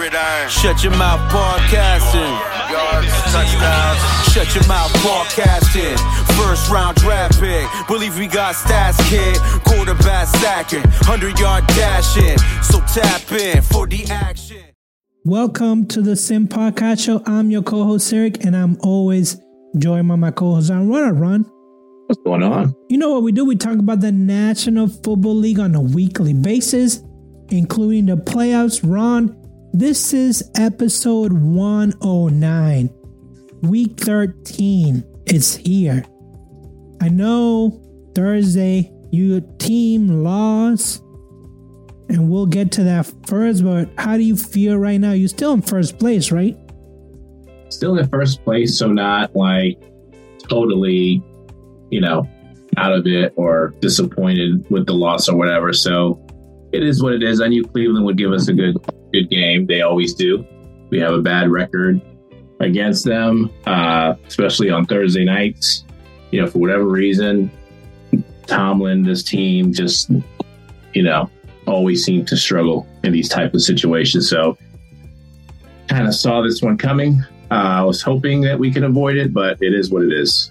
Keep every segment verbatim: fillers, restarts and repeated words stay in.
Gridiron. Shut your mouth, podcasting. Yards, touchdowns. Shut your mouth, podcasting. First round draft pick. Believe we got stats, kid. Quarterback sacking. hundred yard dashing. So tap in for the action. Welcome to the Sim Podcast Show. I'm your co-host, Eric, and I'm always joined by my co-host, Ron. What up, Ron? What's going on? You know what we do? We talk about the National Football League on a weekly basis, including the playoffs. Ron, this is episode one oh nine, week thirteen. It's here. I know Thursday your team lost, and we'll get to that first, but how do you feel right now? You're still in first place, right? Still in first place, so not like totally, you know, out of it or disappointed with the loss or whatever. So it is what it is. I knew Cleveland would give us a good good game. They always do. We have a bad record against them, uh, especially on Thursday nights. You know, for whatever reason, Tomlin, this team just, you know, always seem to struggle in these type of situations. So kind of saw this one coming. Uh, I was hoping that we could avoid it, but it is what it is.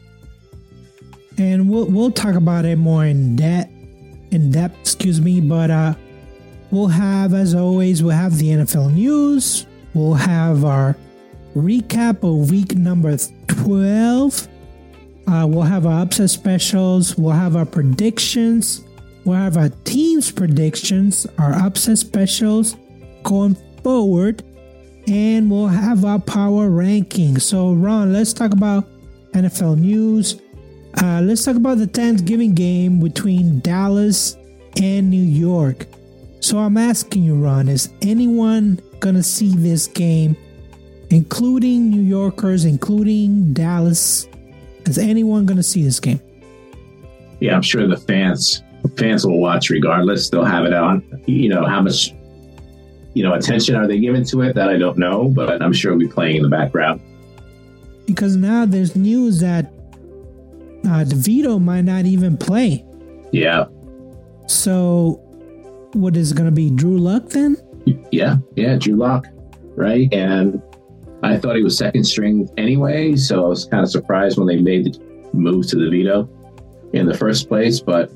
And we'll we'll talk about it more in depth, in depth, excuse me. But uh, we'll have, as always, we'll have the N F L news. We'll have our recap of week number twelve. Uh, we'll have our upset specials. We'll have our predictions. We'll have our team's predictions, our upset specials going forward, and we'll have our power rankings. So, Ron, let's talk about N F L news. Uh, let's talk about the Thanksgiving game between Dallas and New York. So I'm asking you, Ron, is anyone going to see this game, including New Yorkers, including Dallas? Is anyone going to see this game? Yeah, I'm sure the fans fans will watch regardless. They'll have it on. You know, how much, you know, attention are they giving to it? That I don't know, but I'm sure it'll be playing in the background. Because now there's news that Uh, DeVito might not even play. Yeah. So, what is it going to be? Drew Luck then? Yeah. Yeah. Drew Luck. Right. And I thought he was second string anyway. So I was kind of surprised when they made the move to DeVito in the first place. But,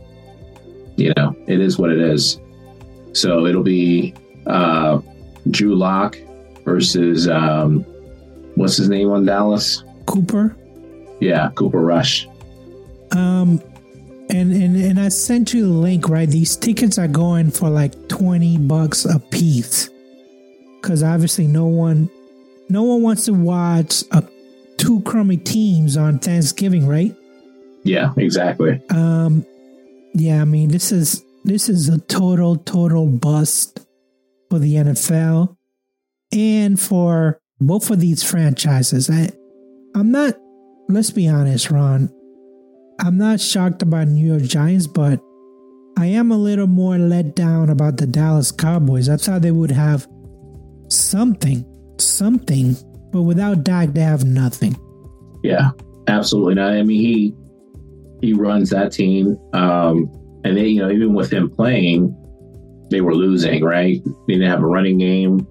you know, it is what it is. So it'll be uh, Drew Luck versus, um, what's his name on Dallas? Cooper. Yeah, Cooper Rush. Um, and, and and I sent you the link, right? These tickets are going for like twenty bucks a piece, because obviously no one, no one wants to watch a, two crummy teams on Thanksgiving, right? Yeah, exactly. Um, yeah, I mean this is this is a total total bust for the N F L and for both of these franchises. I, I'm not. Let's be honest, Ron. I'm not shocked about New York Giants, but I am a little more let down about the Dallas Cowboys. I thought they would have something, something, but without Dak, they have nothing. Yeah, absolutely not. I mean, he he runs that team, um, and they, you know, even with him playing, they were losing. Right? They didn't have a running game,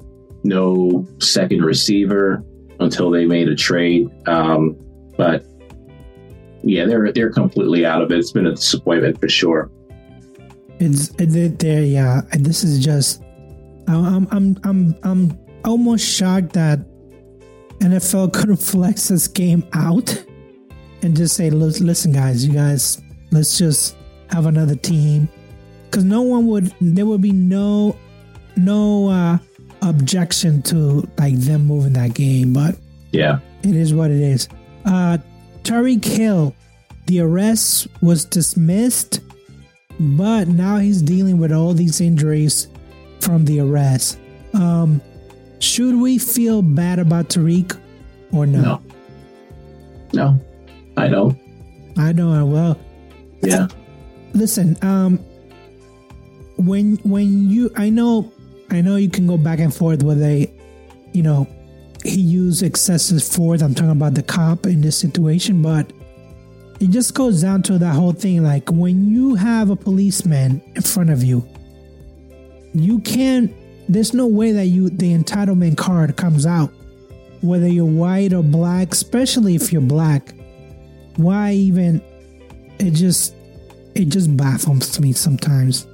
no second receiver until they made a trade. Um, But yeah, they're they're completely out of it. It's been a disappointment for sure. It's there, yeah. And this is just, I'm I'm I'm I'm almost shocked that N F L couldn't flex this game out and just say, listen, guys, you guys, let's just have another team, because no one would. There would be no no uh, objection to like them moving that game, but yeah, it is what it is. Uh, Tyreek Hill, the arrest was dismissed, but now he's dealing with all these injuries from the arrest. Um, should we feel bad about Tyreek or no? No. No, I don't. I don't. Well, yeah. Listen, um, when when you, I know, I know you can go back and forth with a, you know, he used excessive force. I'm talking about the cop in this situation, but it just goes down to that whole thing. Like when you have a policeman in front of you, you can't there's no way that you the entitlement card comes out, whether you're white or black, especially if you're black. Why even? It just it just baffles me sometimes.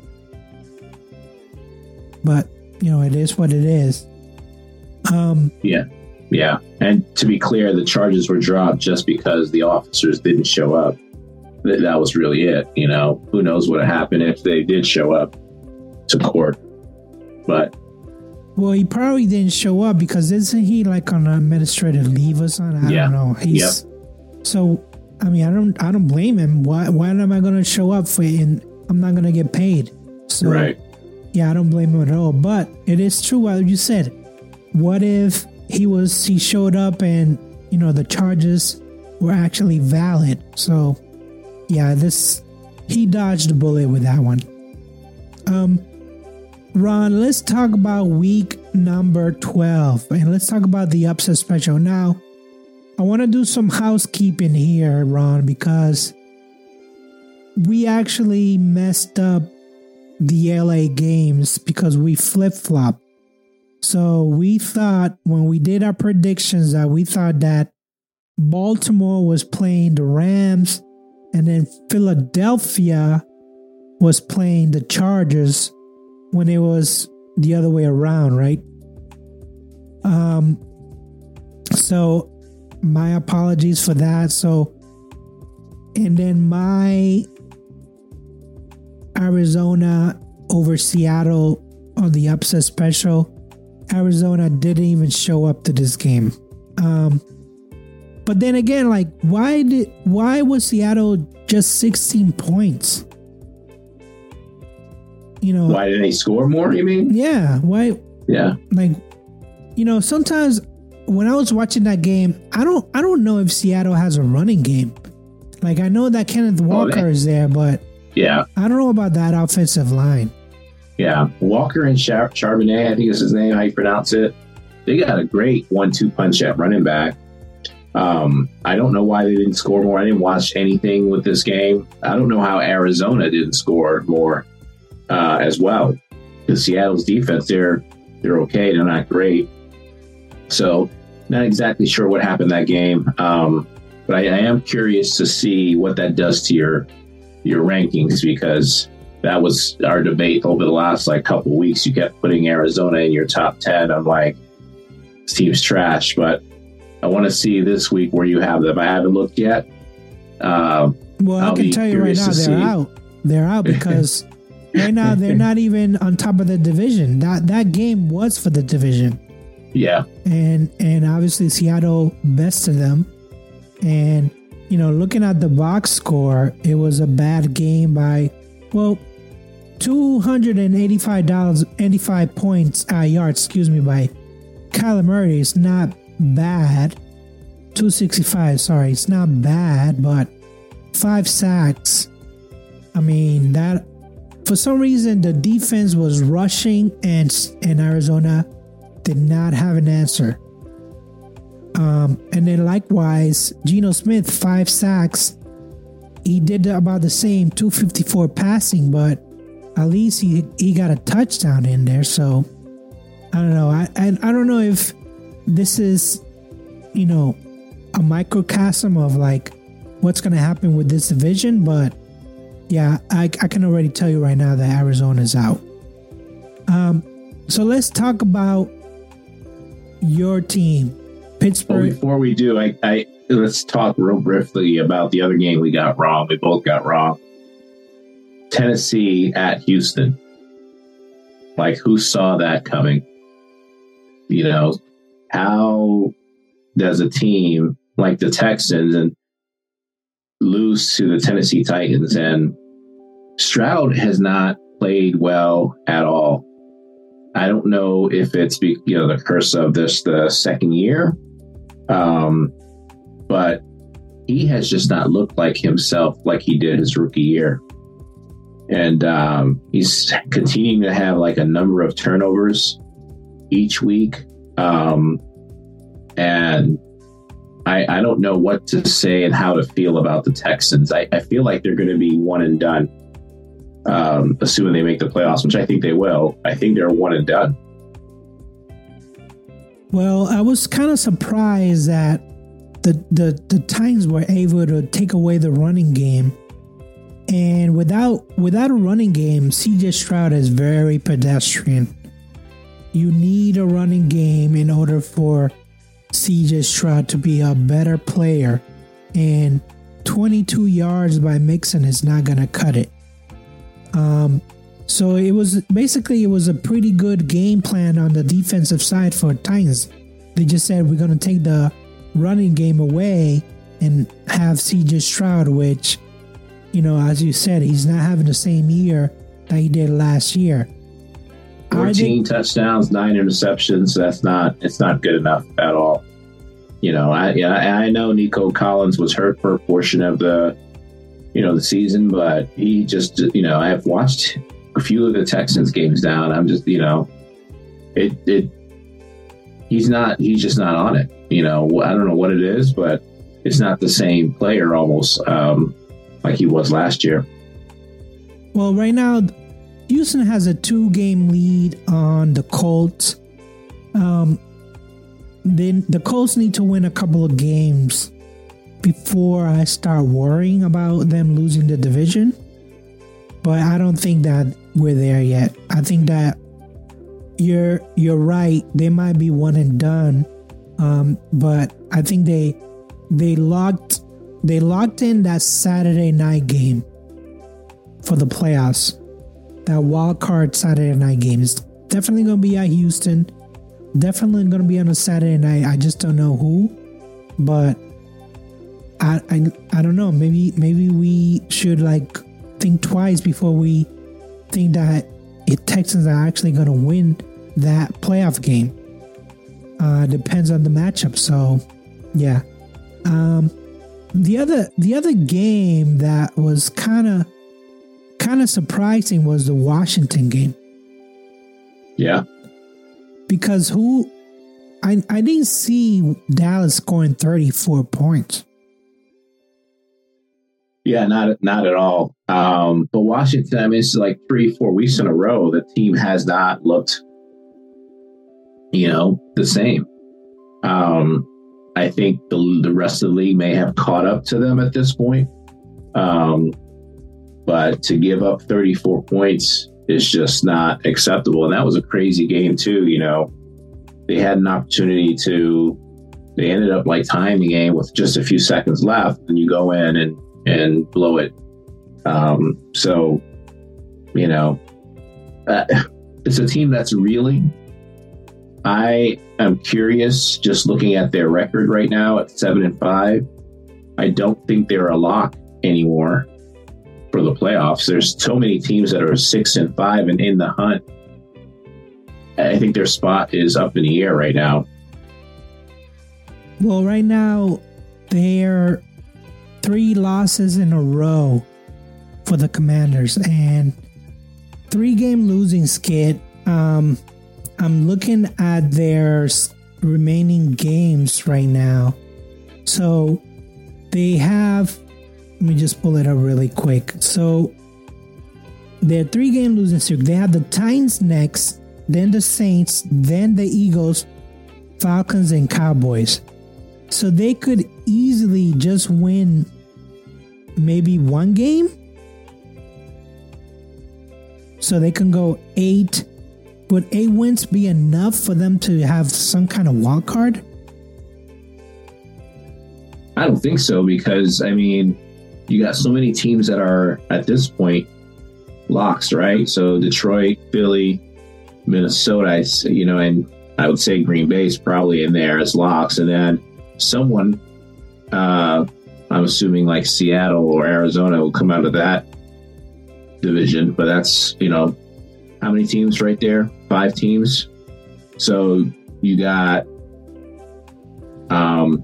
But you know, it is what it is. Um, yeah, yeah. And to be clear, the charges were dropped just because the officers didn't show up. That, that was really it. You know, who knows what would happened if they did show up to court. But well, he probably didn't show up because isn't he like on administrative leave or something? I yeah. don't know. He's yep. So. I mean, I don't, I don't blame him. Why, why am I going to show up for it and I'm not going to get paid? So, right. Yeah, I don't blame him at all. But it is true what you said. What if he was, he showed up and, you know, the charges were actually valid? So, yeah, this, he dodged the bullet with that one. Um, Ron, let's talk about week number twelve and let's talk about the upset special. Now, I want to do some housekeeping here, Ron, because we actually messed up the L A games because we flip-flopped. So we thought when we did our predictions that we thought that Baltimore was playing the Rams and then Philadelphia was playing the Chargers when it was the other way around, right? Um. So my apologies for that. So, and then my Arizona over Seattle on the upset special. Arizona didn't even show up to this game. Um, but then again, like, why did why was Seattle just sixteen points? You know, why didn't they score more? You mean? Yeah. Why? Yeah. Like, you know, sometimes when I was watching that game, I don't I don't know if Seattle has a running game. Like, I know that Kenneth Walker oh, is there, but yeah, I don't know about that offensive line. Yeah, Walker and Char- Charbonnet, I think is his name, how you pronounce it. They got a great one two punch at running back. Um, I don't know why they didn't score more. I didn't watch anything with this game. I don't know how Arizona didn't score more uh, as well. Because Seattle's defense, they're they're okay. They're not great. So not exactly sure what happened that game. Um, but I, I am curious to see what that does to your your rankings, because that was our debate over the last like couple of weeks. You kept putting Arizona in your top ten. I'm like, this team's trash, but I want to see this week where you have them. I haven't looked yet. Uh, well, I'll I can tell you right now, they're see. out. They're out because right now they're not even on top of the division. That that game was for the division. Yeah, and and obviously Seattle bested them, and you know, looking at the box score, it was a bad game by well, two hundred and eighty-five dollars, eighty-five points, uh, yards, excuse me, by Kyler Murray. It's not bad. two sixty-five, sorry, it's not bad, but five sacks. I mean, that for some reason the defense was rushing, and and Arizona did not have an answer. Um, and then likewise, Geno Smith, five sacks. He did about the same, two fifty-four passing, but at least he, he got a touchdown in there. So I don't know. I, I I don't know if this is, you know, a microcosm of like what's going to happen with this division, but yeah, I, I can already tell you right now that Arizona's out. Um, so let's talk about your team, Pittsburgh. Well, before we do, I, I let's talk real briefly about the other game we got wrong. We both got wrong. Tennessee at Houston. Like, who saw that coming? You know, how does a team like the Texans and lose to the Tennessee Titans? And Stroud has not played well at all. I don't know if it's, you know, the curse of this, the second year, um, but he has just not looked like himself like he did his rookie year. And um, he's continuing to have like a number of turnovers each week. Um, and I, I don't know what to say and how to feel about the Texans. I, I feel like they're going to be one and done. Um, assuming they make the playoffs, which I think they will. I think they're one and done. Well, I was kind of surprised that the, the the Titans were able to take away the running game, and without without a running game, C J Stroud is very pedestrian. You need a running game in order for C J Stroud to be a better player, and twenty-two yards by Mixon is not going to cut it. Um, so it was basically it was a pretty good game plan on the defensive side for Titans. They just said we're going to take the running game away and have C J Stroud, which, you know, as you said, he's not having the same year that he did last year. fourteen they, touchdowns, nine interceptions. That's not it's not good enough at all. You know, I yeah, I know Nico Collins was hurt for a portion of the you know the season, but he just you know I've watched a few of the Texans games down. I'm just you know it it he's not he's just not on it. You know, I don't know what it is, but it's not the same player almost um, like he was last year. Well, right now, Houston has a two-game lead on the Colts. Um, then the Colts need to win a couple of games before I start worrying about them losing the division. But I don't think that we're there yet. I think that you're you're right. They might be one and done, um, but I think they they locked they locked in that Saturday night game for the playoffs. That wild card Saturday night game is definitely going to be at Houston. Definitely going to be on a Saturday night. I just don't know who, but I I, I don't know. Maybe maybe we should like think twice before we think that if Texans are actually going to win that playoff game. Uh, depends on the matchup. So yeah. Um, the other the other game that was kind of kind of surprising was the Washington game. Yeah. Because who I I didn't see Dallas scoring thirty-four points. Yeah, not not at all. Um, but Washington, I mean, it's like three, four weeks in a row. The team has not looked, you know, the same. Um, I think the the rest of the league may have caught up to them at this point. Um, but to give up thirty-four points is just not acceptable. And that was a crazy game too. You know, they had an opportunity to, they ended up like tying the game with just a few seconds left, and you go in and, and blow it. Um, so, you know, uh, it's a team that's reeling. I am curious, just looking at their record right now at seven and five. I don't think they're a lock anymore for the playoffs. There's so many teams that are six and five and in the hunt. I think their spot is up in the air right now. Well, right now, they're three losses in a row for the Commanders and three game losing skid. Um, I'm looking at their remaining games right now. So they have, let me just pull it up really quick. So their three game losing streak, they have the Titans next, then the Saints, then the Eagles, Falcons, and Cowboys. So they could easily just win maybe one game. So they can go eight. Would eight wins be enough for them to have some kind of wild card? I don't think so, because, I mean, you got so many teams that are, at this point, locks, right? So Detroit, Philly, Minnesota, you know, and I would say Green Bay is probably in there as locks. And then someone, uh, I'm assuming like Seattle or Arizona will come out of that division. But that's, you know, how many teams right there? Five teams. So you got um,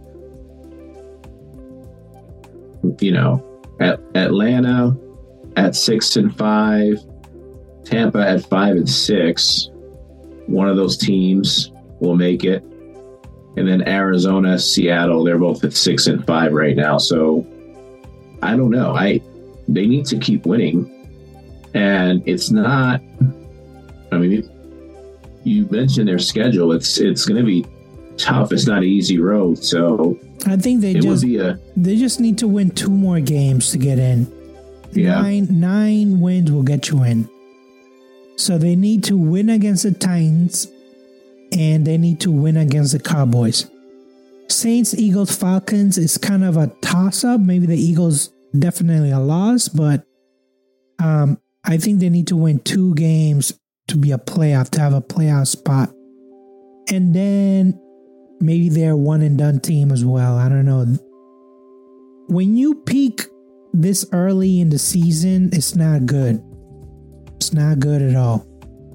you know, at Atlanta at six and five, Tampa at five and six. One of those teams will make it. And then Arizona, Seattle, they're both at six and five right now. So I don't know. I they need to keep winning. And it's not, I mean, you mentioned their schedule. It's it's going to be tough. It's not an easy road. So I think they it just would be a, they just need to win two more games to get in. Yeah. Nine nine wins will get you in. So they need to win against the Titans, and they need to win against the Cowboys. Saints, Eagles, Falcons is kind of a toss-up. Maybe the Eagles definitely a loss, but um, I think they need to win two games to be a playoff, to have a playoff spot. And then maybe they're a one-and-done team as well. I don't know. When you peak this early in the season, it's not good. It's not good at all.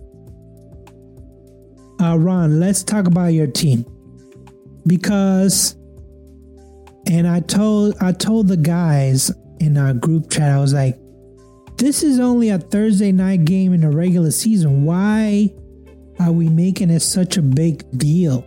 Uh, Ron, let's talk about your team. Because, and I told I told the guys in our group chat, I was like, this is only a Thursday night game in the regular season. Why are we making it such a big deal?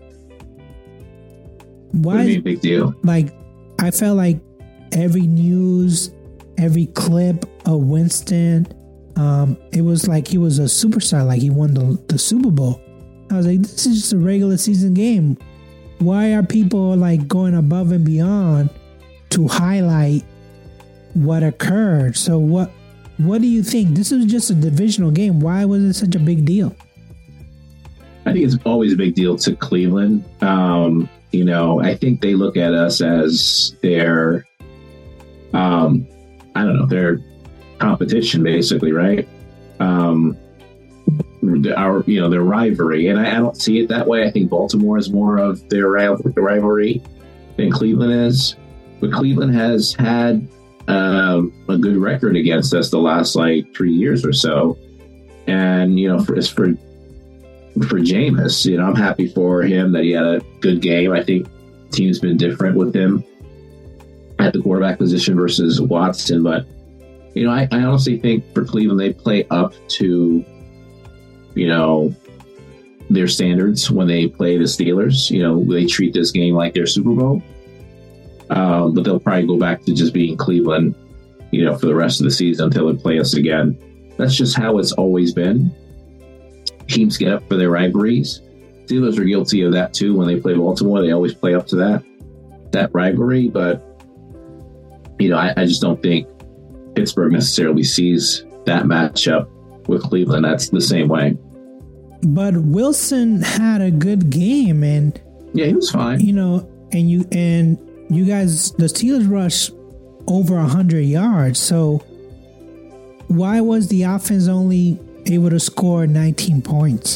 Why? What do you mean big deal? Like, I felt like every news, every clip of Winston, um, it was like he was a superstar, like he won the, the Super Bowl. I was like, this is just a regular season game. Why are people like going above and beyond to highlight what occurred? So what what do you think? This was just a divisional game. Why was it such a big deal? I think it's always a big deal to Cleveland. Um, you know, I think they look at us as their, um, I don't know, their competition, basically, right? Um, our, you know, their rivalry, and I, I don't see it that way. I think Baltimore is more of their rivalry than Cleveland is, but Cleveland has had um, a good record against us the last like three years or so, and you know, for it's for for Jameis, you know, I'm happy for him that he had a good game. I think the team's been different with him at the quarterback position versus Watson, but you know, I, I honestly think for Cleveland they play up to, you know, their standards when they play the Steelers. You know, they treat this game like their Super Bowl. Um, but they'll probably go back to just being Cleveland, you know, for the rest of the season until they play us again. That's just how it's always been. Teams get up for their rivalries. Steelers are guilty of that too. When they play Baltimore, they always play up to that, that rivalry. But, you know, I, I just don't think Pittsburgh necessarily sees that matchup with Cleveland. That's the same way. But Wilson had a good game, and yeah, he was fine. You know, and you and you guys, the Steelers rushed over a hundred yards. So why was the offense only able to score nineteen points?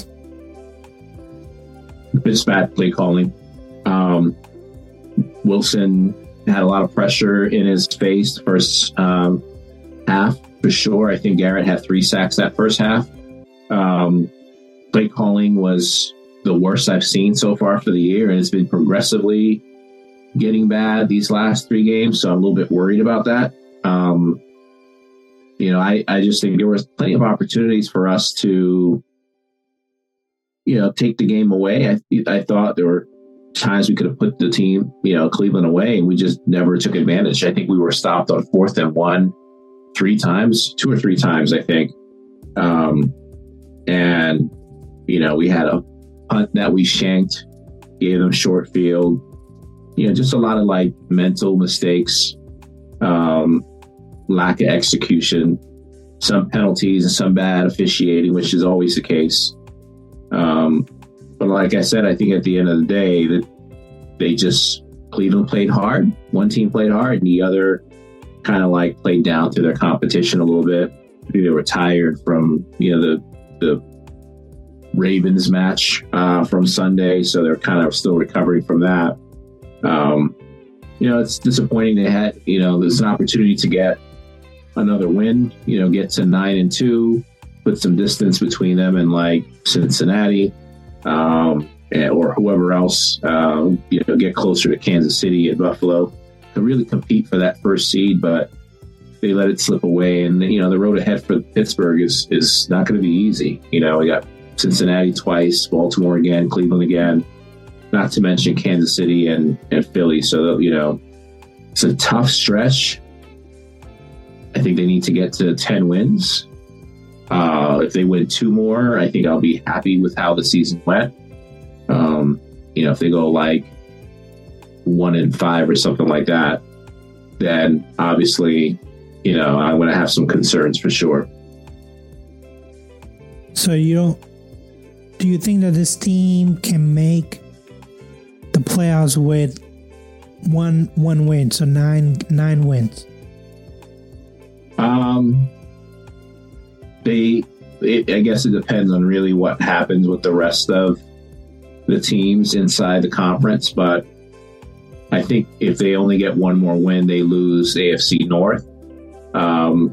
It's bad play calling. Um, Wilson had a lot of pressure in his face the first um, half. For sure. I think Garrett had three sacks that first half. Um, play calling was the worst I've seen so far for the year, and it's been progressively getting bad these last three games, so I'm a little bit worried about that. Um, you know, I, I just think there was plenty of opportunities for us to, you know, take the game away. I, I thought there were times we could have put the team, you know, Cleveland away, and we just never took advantage. I think we were stopped on fourth and one three times, two or three times, I think. Um, and, you know, we had a punt that we shanked, gave them short field, you know, just a lot of like mental mistakes, um, lack of execution, some penalties and some bad officiating, which is always the case. Um, but like I said, I think at the end of the day that they just, Cleveland played hard. One team played hard and the other kind of like played down to their competition a little bit. I think they were tired from, you know, the the Ravens match uh, from Sunday, so they're kind of still recovering from that. Um, you know, it's disappointing they had, you know, there's an opportunity to get another win, you know, get to nine and two, put some distance between them and like Cincinnati um, and, or whoever else, uh, you know, get closer to Kansas City and Buffalo to really compete for that first seed, but they let it slip away. And then, you know, the road ahead for Pittsburgh is, is not going to be easy. You know, we got Cincinnati twice, Baltimore again, Cleveland again, not to mention Kansas City and, and Philly. So, you know, it's a tough stretch. I think they need to get to ten wins Uh, if they win two more, I think I'll be happy with how the season went. Um, you know, if they go like one and five or something like that, then obviously, you know, I'm going to have some concerns for sure. So you don't, do you think that this team can make the playoffs with one one win, so nine nine wins? Um, they, it, I guess it depends on really what happens with the rest of the teams inside the conference, but I think if they only get one more win, they lose A F C North. Um,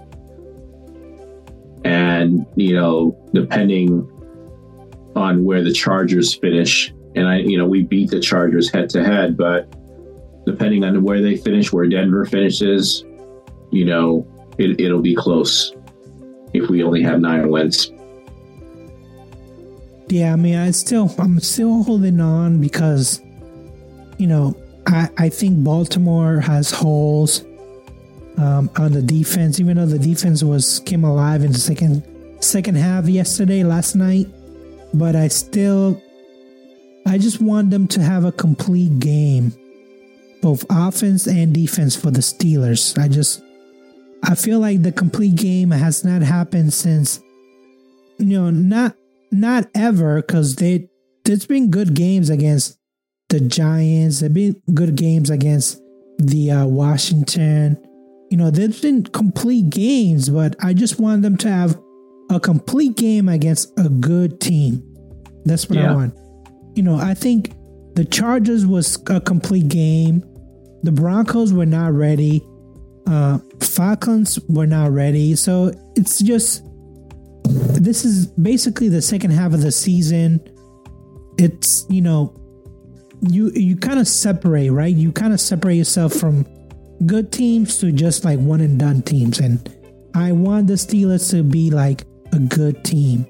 and, you know, depending on where the Chargers finish, and I, you know, we beat the Chargers head to head, but depending on where they finish, where Denver finishes, you know, it, it'll be close if we only have nine wins. Yeah, I mean, I still, I'm still holding on because, you know, I, I think Baltimore has holes um, on the defense, even though the defense was came alive in the second second half yesterday, last night. But I still, I just want them to have a complete game, both offense and defense for the Steelers. I just, I feel like the complete game has not happened since, you know, not not ever, because they there's been good games against the Giants. There've been good games against the uh, Washington. You know, there's been complete games, but I just want them to have a complete game against a good team. That's what yeah. I want. You know, I think the Chargers was a complete game. The Broncos were not ready. Uh, Falcons were not ready. So it's just, this is basically the second half of the season. It's, you know, you you kind of separate, right? You kind of separate yourself from good teams to just like one and done teams. And I want the Steelers to be like a good team.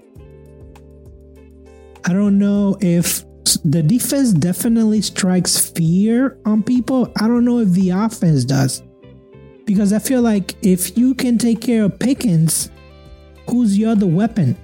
I don't know if the defense definitely strikes fear on people. I don't know if the offense does. Because I feel like if you can take care of Pickens, who's your other weapon?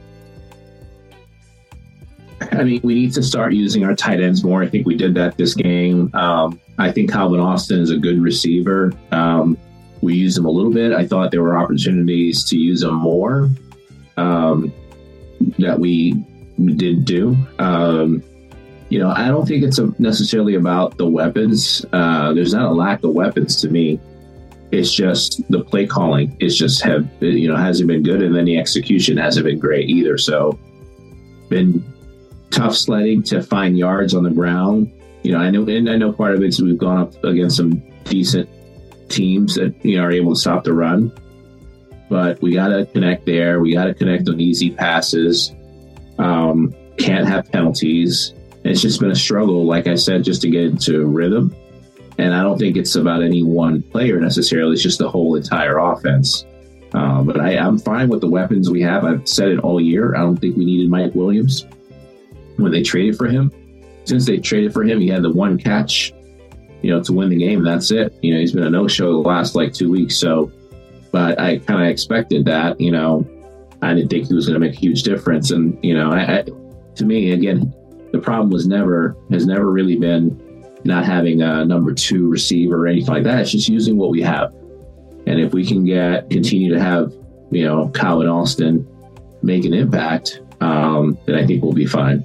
I mean, we need to start using our tight ends more. I think we did that this game. Um, I think Calvin Austin is a good receiver. Um, we used him a little bit. I thought there were opportunities to use him more um, that we didn't do. Um, you know, I don't think it's a, necessarily about the weapons. Uh, there's not a lack of weapons to me. It's just the play calling is just have, you know, hasn't been good. And then the execution hasn't been great either. So been tough sledding to find yards on the ground. You know, I know, and I know part of it is we've gone up against some decent teams that, you know, are able to stop the run, but we got to connect there. We got to connect on easy passes. Um, can't have penalties. And it's just been a struggle, like I said, just to get into rhythm. And I don't think it's about any one player necessarily. It's just the whole entire offense. Uh, but I, I'm fine with the weapons we have. I've said it all year. I don't think we needed Mike Williams when they traded for him. Since they traded for him, he had the one catch, you know, to win the game. That's it. You know, he's been a no-show the last like two weeks. So, but I kind of expected that. You know, I didn't think he was going to make a huge difference. And you know, I, I, to me, again, the problem was never has never really been not having a number two receiver or anything like that. It's just using what we have. And if we can get continue to have, you know, Calvin Austin make an impact, um, then I think we'll be fine.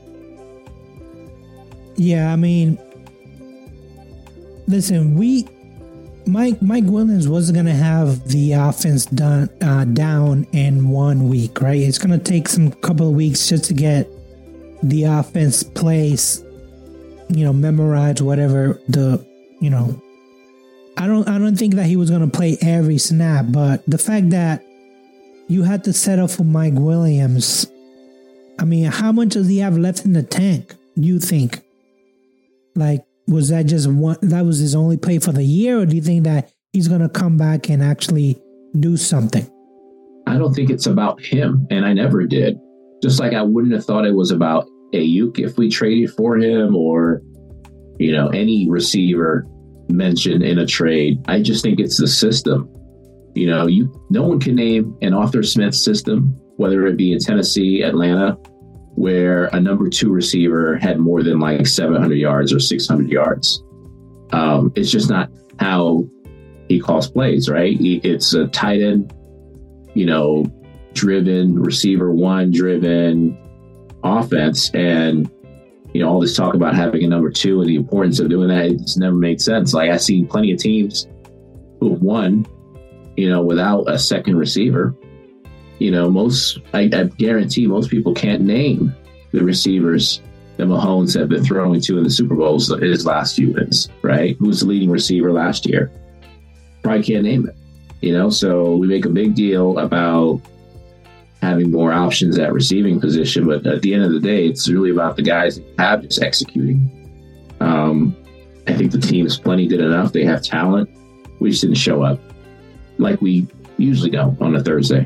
Yeah, I mean, listen, we Mike Mike Williams wasn't going to have the offense done uh, down in one week, right? It's going to take some couple of weeks just to get the offense plays, you know, memorize whatever the, you know, I don't, I don't think that he was going to play every snap, but the fact that you had to settle for Mike Williams, I mean, how much does he have left in the tank? You think? Like, was that just one, that was his only play for the year, or do you think that he's going to come back and actually do something? I don't think it's about him, and I never did. Just like I wouldn't have thought it was about Ayuk if we traded for him, or, you know, any receiver mentioned in a trade. I just think it's the system. You know, you no one can name an Arthur Smith system whether it be in Tennessee, Atlanta, where a number two receiver had more than like seven hundred yards or six hundred yards. Um, it's just not how he calls plays, right? It's a tight end, you know, driven, receiver one driven offense. And, you know, all this talk about having a number two and the importance of doing that, it's never made sense. Like, I've seen plenty of teams who have won, you know, without a second receiver. You know, most, I, I guarantee most people can't name the receivers that Mahomes have been throwing to in the Super Bowls his last few wins, right? Who was the leading receiver last year? Probably can't name it, you know? So we make a big deal about having more options at receiving position, but at the end of the day, it's really about the guys that have just executing. Um, I think the team's plenty good enough. They have talent. We just didn't show up like we usually do on a Thursday.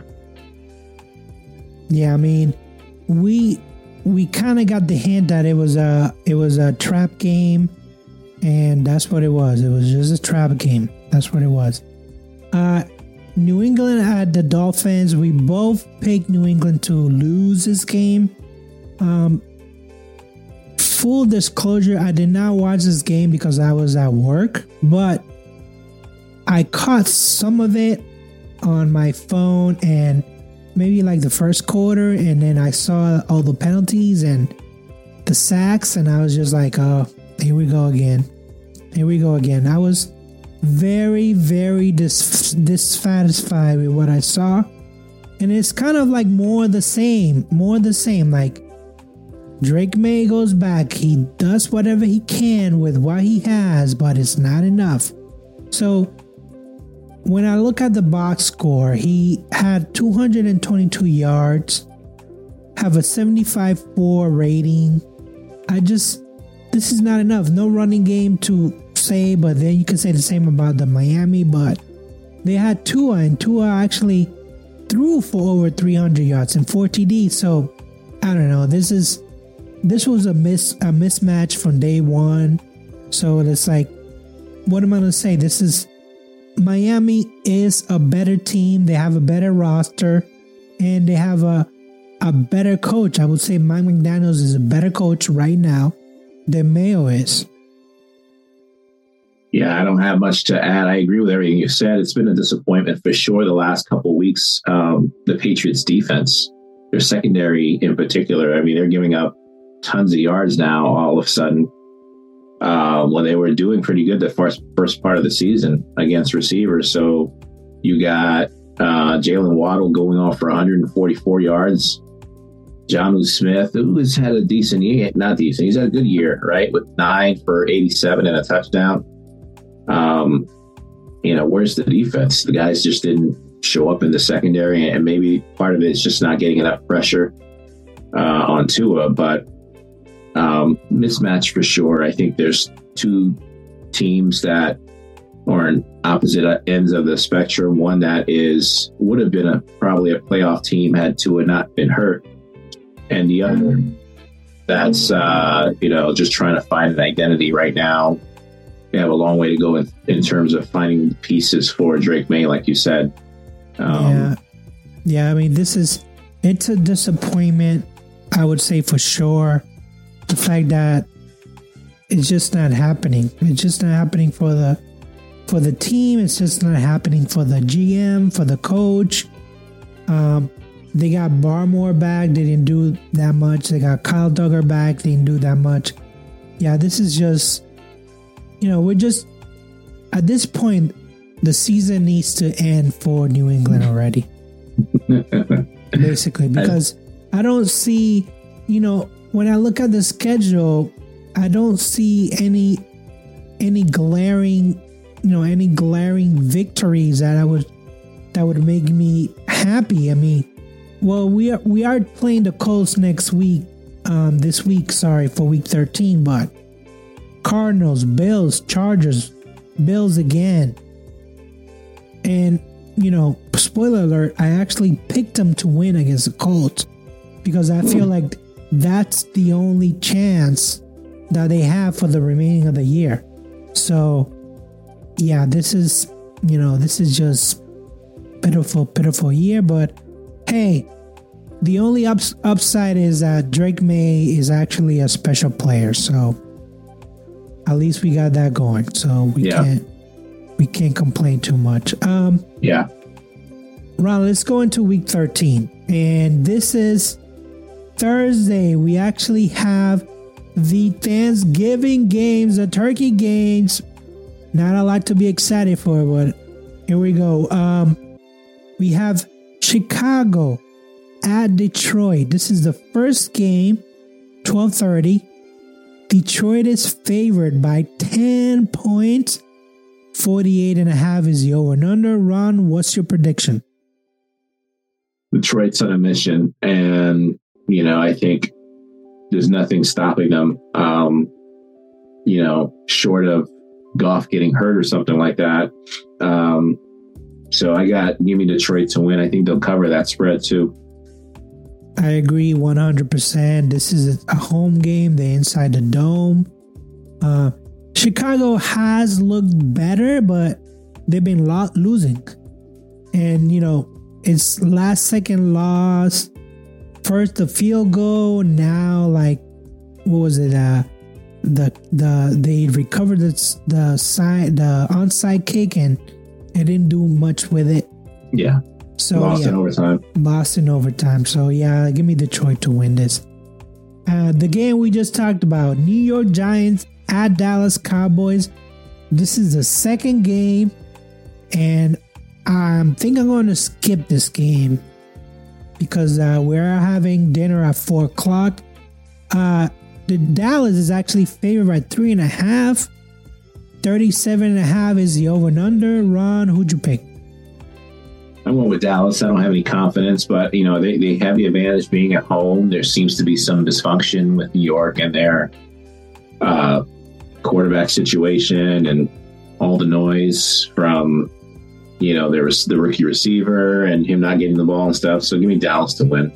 Yeah, I mean, we we kind of got the hint that it was a it was a trap game, and that's what it was. It was just a trap game. That's what it was. Uh, New England at the Dolphins. We both picked New England to lose this game. Um, full disclosure, I did not watch this game because I was at work, but I caught some of it on my phone and maybe like the first quarter, and then I saw all the penalties and the sacks, and I was just like, oh, here we go again. Here we go again. I was very, very dis- dissatisfied with what I saw. And it's kind of like more the same, more the same. Like, Drake May goes back. He does whatever he can with what he has, but it's not enough. So when I look at the box score, he had two hundred twenty-two yards, have a seventy-five point four rating. I just, this is not enough. No running game to say, but then you can say the same about the Miami, but they had Tua, and Tua actually threw for over three hundred yards and four T Ds. So I don't know. This is, this was a miss, a mismatch from day one. So it's like, what am I going to say? This is, Miami is a better team. They have a better roster, and they have a a better coach. I would say Mike McDaniels is a better coach right now than Mayo is. Yeah, I don't have much to add. I agree with everything you said. It's been a disappointment for sure the last couple of weeks. Um, the Patriots defense, their secondary in particular, I mean, they're giving up tons of yards now all of a sudden. Uh, when they were doing pretty good the first first part of the season against receivers. So you got uh, Jalen Waddle going off for one hundred forty-four yards. Jonnu Smith, who's had a decent year, not decent, he's had a good year, right? With nine for eighty-seven and a touchdown. Um, you know, where's the defense? The guys just didn't show up in the secondary, and maybe part of it is just not getting enough pressure uh, on Tua, but Um, mismatch for sure. I think there's two teams that are on opposite ends of the spectrum. One that is would have been a probably a playoff team had Tua not been hurt, and the other that's uh, you know just trying to find an identity right now. They have a long way to go in, in terms of finding pieces for Drake May, like you said. Um, yeah, yeah. I mean, this is it's a disappointment. I would say for sure. The fact that it's just not happening. It's just not happening for the for the team. It's just not happening for the G M, for the coach. Um, they got Barmore back. They didn't do that much. They got Kyle Duggar back. They didn't do that much. Yeah, this is just, you know, we're just, at this point, the season needs to end for New England already. Basically, because I don't see, you know, when I look at the schedule, I don't see any any glaring, you know, any glaring victories that I would that would make me happy. I mean, well, we are we are playing the Colts next week, um, this week, sorry, for week thirteen, but Cardinals, Bills, Chargers, Bills again, and you know, spoiler alert, I actually picked them to win against the Colts because I feel like that's the only chance that they have for the remaining of the year. So, yeah, this is, you know, this is just pitiful, pitiful year. But hey, the only ups, upside is that Drake May is actually a special player, so at least we got that going. So we yeah. can't we can't complain too much. Um, yeah. Ron, let's go into week thirteen, and this is Thursday. We actually have the Thanksgiving games, the turkey games. Not a lot to be excited for, but here we go. Um, we have Chicago at Detroit. This is the first game, twelve thirty. Detroit is favored by ten points. forty-eight and a half is the over and under. Ron, what's your prediction? Detroit's on a mission, and, you know, I think there's nothing stopping them, um, you know, short of Goff getting hurt or something like that. Um, so I got, give me Detroit to win. I think they'll cover that spread too. I agree one hundred percent. This is a home game. They're inside the dome. Uh, Chicago has looked better, but they've been lo- losing. And, you know, it's last second loss. First the field goal. Now, like, what was it? Uh, the the they recovered the the side the onside kick, and they didn't do much with it. Yeah. So lost yeah, in overtime. Lost in overtime. So yeah, give me Detroit to win this. Uh, the game we just talked about, New York Giants at Dallas Cowboys. This is the second game, and I think I'm going to skip this game because uh, we're having dinner at four o'clock. Uh, the Dallas is actually favored by three and a half. thirty-seven and a half is the over and under. Ron, who'd you pick? I went with Dallas. I don't have any confidence, but, you know, they, they have the advantage being at home. There seems to be some dysfunction with New York and their uh, quarterback situation and all the noise from, you know, there was the rookie receiver and him not getting the ball and stuff. So give me Dallas to win.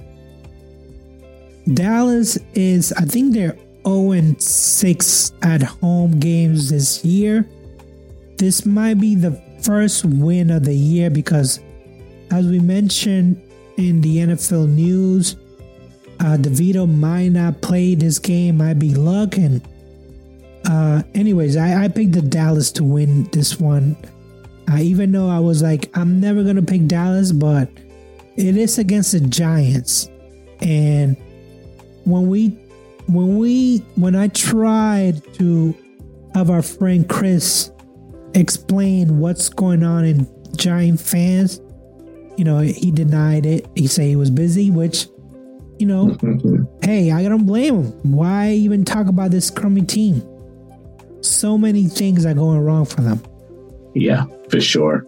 Dallas is, I think they're oh and six at home games this year. This might be the first win of the year because, as we mentioned in the N F L news, uh, DeVito might not play this game, might be luck. And uh, anyways, I, I picked the Dallas to win this one. Uh, even though I was like, I'm never going to pick Dallas, but it is against the Giants. And when we, when we, when I tried to have our friend Chris explain what's going on in Giant fans, you know, he denied it. He said he was busy, which, you know, hey, I don't blame him. Why even talk about this crummy team? So many things are going wrong for them. Yeah, for sure.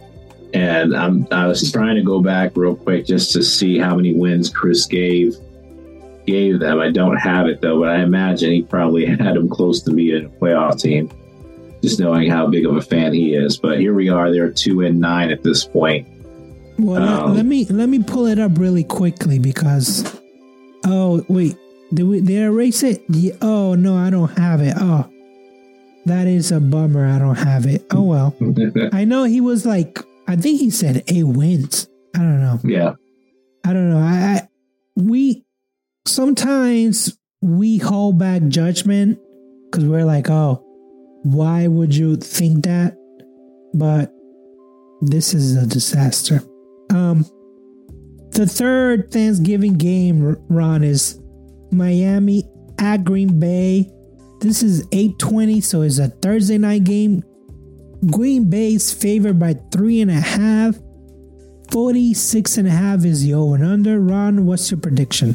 And I'm, I was trying to go back real quick just to see how many wins Chris gave gave them. I don't have it, though, but I imagine he probably had them close to being a playoff team, just knowing how big of a fan he is. But here we are. They're two and nine at this point. Well, um, let, let me let me pull it up really quickly because, oh wait, did we did I erase it? Yeah, oh no, I don't have it. Oh, that is a bummer. I don't have it. Oh well, I know he was like, I think he said eight wins. I don't know. Yeah, I don't know. I, I we sometimes we hold back judgment because we're like, oh, why would you think that? But this is a disaster. Um, the third Thanksgiving game, Ron, is Miami at Green Bay. This is eight twenty, so it's a Thursday night game. Green Bay's favored by three and a half. forty-six and a half is the over and under. Ron, what's your prediction?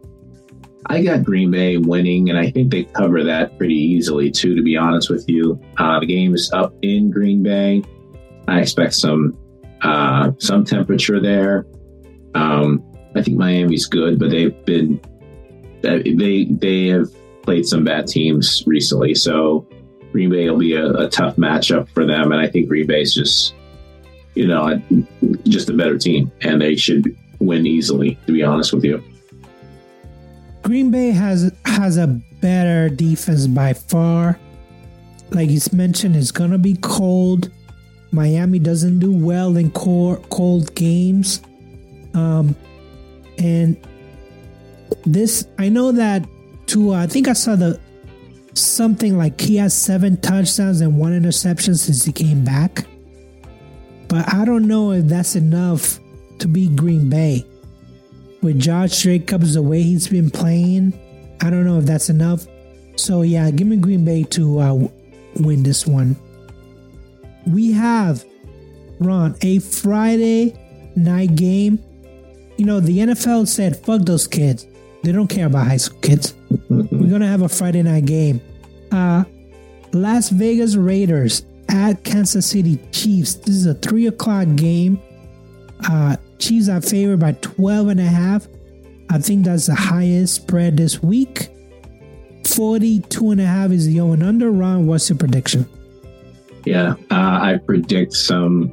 I got Green Bay winning, and I think they cover that pretty easily, too, to be honest with you. Uh, the game is up in Green Bay. I expect some uh, some temperature there. Um, I think Miami's good, but they've been they they have played some bad teams recently, so Green Bay will be a, a tough matchup for them. And I think Green Bay's just you know just a better team, and they should win easily. To be honest with you, Green Bay has has a better defense by far. Like he's mentioned, it's gonna be cold. Miami doesn't do well in cold, cold games. Um, And this, I know that Tua, I think I saw the something like he has seven touchdowns and one interception since he came back. But I don't know if that's enough to beat Green Bay. With Josh Jacobs, the way he's been playing, I don't know if that's enough. So yeah, give me Green Bay to uh, win this one. We have, Ron, a Friday night game. You know, the N F L said, fuck those kids. They don't care about high school kids. We're going to have a Friday night game. Uh, Las Vegas Raiders at Kansas City Chiefs. This is a three o'clock game. Uh, Chiefs are favored by twelve and a half. I think that's the highest spread this week. forty-two and a half is the over and under. Ron, what's your prediction? Yeah, uh, I predict some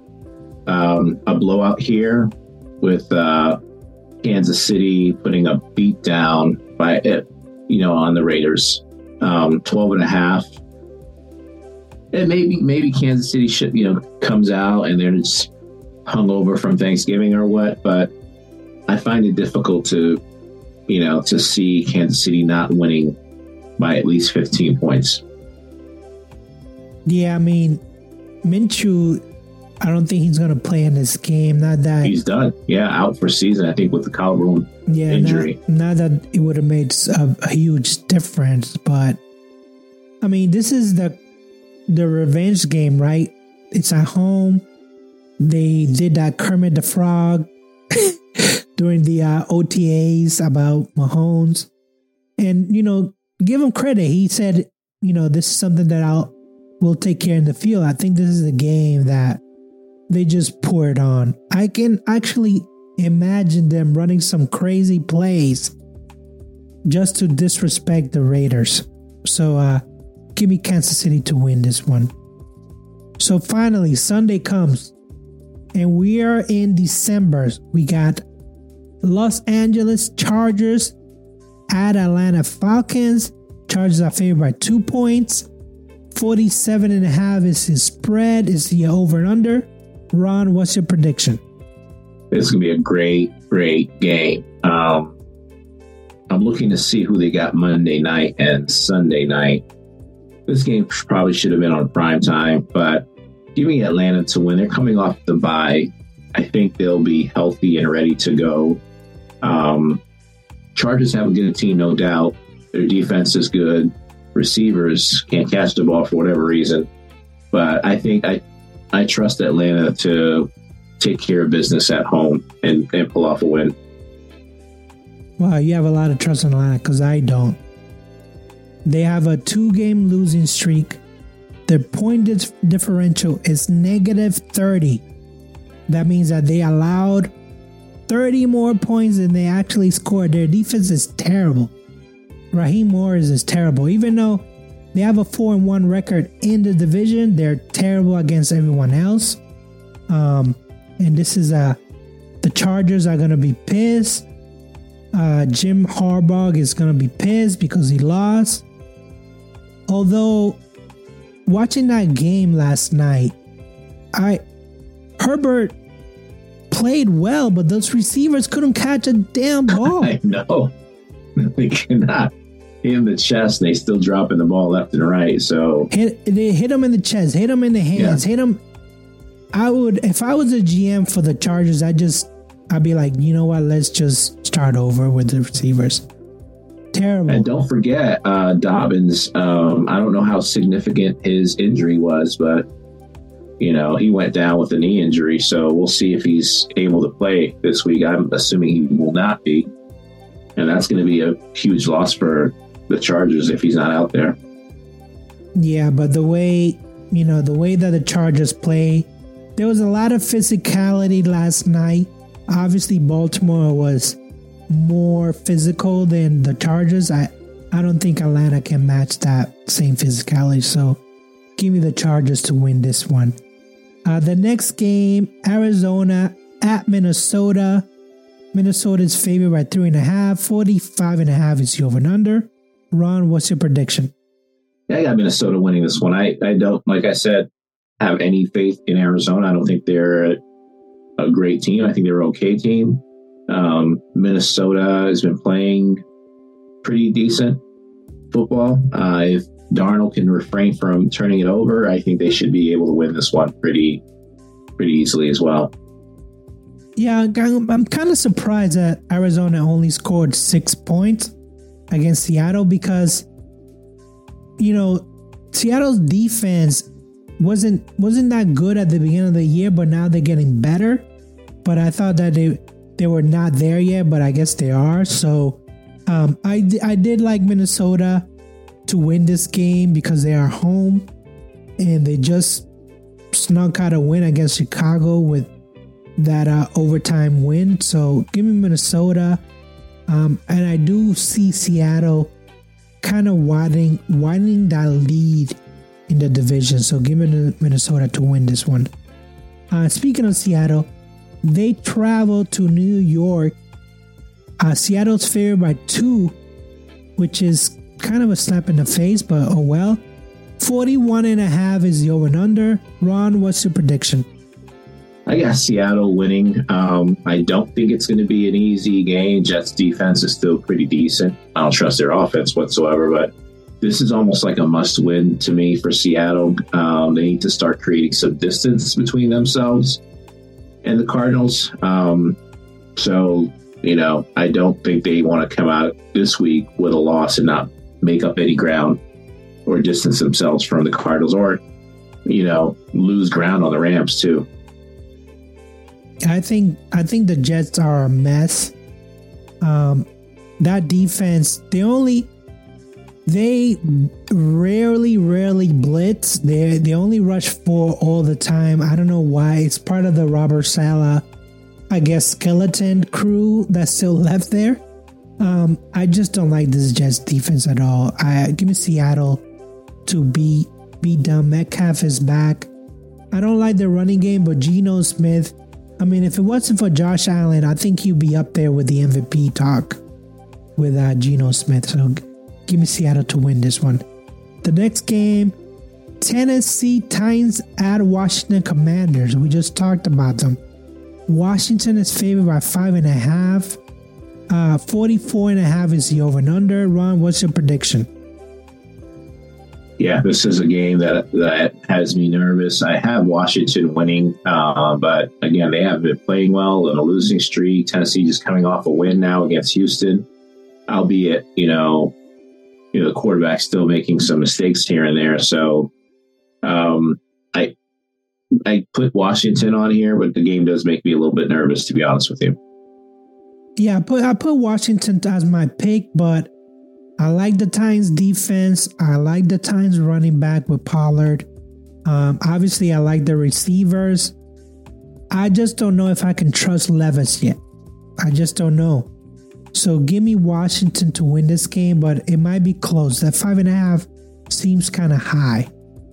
um, a blowout here with uh, Kansas City putting a beat down by it, you know, on the Raiders. Um, twelve and a half. And maybe maybe Kansas City should, you know, comes out and they're just hungover from Thanksgiving or what, but I find it difficult to, you know, to see Kansas City not winning by at least fifteen points. Yeah, I mean, Minshew, I don't think he's going to play in this game. Not that he's done. Yeah, out for season, I think, with the collarbone yeah, injury. Not, not that it would have made a, a huge difference, but I mean, this is the the revenge game, right? It's at home. They did that Kermit the Frog during the uh, O T As about Mahomes. And, you know, give him credit. He said, you know, this is something that I'll will take care in the field. I think this is a game that they just pour it on. I can actually imagine them running some crazy plays just to disrespect the Raiders. So uh, give me Kansas City to win this one. So finally, Sunday comes. And we are in December. We got Los Angeles Chargers at Atlanta Falcons. Chargers are favored by two points. forty-seven and a half is his spread. Is the over and under. Ron, what's your prediction? It's going to be a great, great game. Um, I'm looking to see who they got Monday night and Sunday night. This game probably should have been on prime time, but give me Atlanta to win. They're coming off the bye. I think they'll be healthy and ready to go. Um, Chargers have a good team, no doubt. Their defense is good. Receivers can't catch the ball for whatever reason. But I think I I trust Atlanta to take care of business at home and, and pull off a win. Wow, you have a lot of trust in Atlanta because I don't. They have a two-game losing streak. Their point differential is negative thirty. That means that they allowed thirty more points than they actually scored. Their defense is terrible. Raheem Morris is terrible. Even though they have a four and one record in the division, they're terrible against everyone else. Um, and this is a the Chargers are gonna be pissed. Uh, Jim Harbaugh is gonna be pissed because he lost. Although, watching that game last night, I Herbert played well, but those receivers couldn't catch a damn ball. I know. They cannot hit him in the chest. They still dropping the ball left and right. So hit, they hit him in the chest, hit him in the hands, yeah. hit him. I would, if I was a G M for the Chargers, I just, I'd be like, you know what? Let's just start over with the receivers. Terrible. And don't forget, uh, Dobbins. Um, I don't know how significant his injury was, but you know, he went down with a knee injury. So we'll see if he's able to play this week. I'm assuming he will not be. And that's going to be a huge loss for the Chargers if he's not out there. Yeah, but the way, you know, the way that the Chargers play, there was a lot of physicality last night. Obviously, Baltimore was more physical than the Chargers. I, I don't think Atlanta can match that same physicality. So give me the Chargers to win this one. Uh, the next game, Arizona at Minnesota. Minnesota is favored by three and a half. forty-five and a half is the over and under. Ron, what's your prediction? Yeah, I got Minnesota winning this one. I, I don't, like I said, have any faith in Arizona. I don't think they're a, a great team. I think they're an okay team. Um, Minnesota has been playing pretty decent football. Uh, if Darnold can refrain from turning it over, I think they should be able to win this one pretty, pretty easily as well. Yeah, I'm, I'm kind of surprised that Arizona only scored six points against Seattle because, you know, Seattle's defense wasn't wasn't that good at the beginning of the year, but now they're getting better. But I thought that they they were not there yet, but I guess they are. So um, I I did like Minnesota to win this game because they are home and they just snuck out a win against Chicago with that uh, overtime win. So give me Minnesota. Um, and I do see Seattle kind of widening, widening that lead in the division. So give me Minnesota to win this one. Uh, speaking of Seattle, they travel to New York. Uh, Seattle's favored by two, which is kind of a slap in the face, but oh well. forty-one and a half is the over and under. Ron, what's your prediction? I got Seattle winning. Um, I don't think it's going to be an easy game. Jets defense is still pretty decent. I don't trust their offense whatsoever, but this is almost like a must win to me for Seattle. Um, they need to start creating some distance between themselves and the Cardinals. Um, so, you know, I don't think they want to come out this week with a loss and not make up any ground or distance themselves from the Cardinals or, you know, lose ground on the Rams too. I think I think the Jets are a mess. Um, that defense, they only they rarely, rarely blitz. They they only rush four all the time. I don't know why. It's part of the Robert Saleh, I guess, skeleton crew that's still left there. Um, I just don't like this Jets defense at all. I give me Seattle to be beat down. Metcalf is back. I don't like the running game, but Geno Smith. I mean, if it wasn't for Josh Allen, I think he'd be up there with the M V P talk with uh, Geno Smith. So give me Seattle to win this one. The next game, Tennessee Titans at Washington Commanders. We just talked about them. Washington is favored by five and a half. Uh, forty-four and a half is the over and under. Ron, what's your prediction? Yeah, this is a game that that has me nervous. I have Washington winning, uh, but again, they haven't been playing well on a losing streak. Tennessee just coming off a win now against Houston, albeit, you know, you know, the quarterback's still making some mistakes here and there. So um, I I put Washington on here, but the game does make me a little bit nervous, to be honest with you. Yeah, I put I put Washington as my pick, but I like the Titans defense. I like the Titans running back with Pollard. Um, obviously, I like the receivers. I just don't know if I can trust Levis yet. I just don't know. So give me Washington to win this game, but it might be close. That five and a half seems kind of high.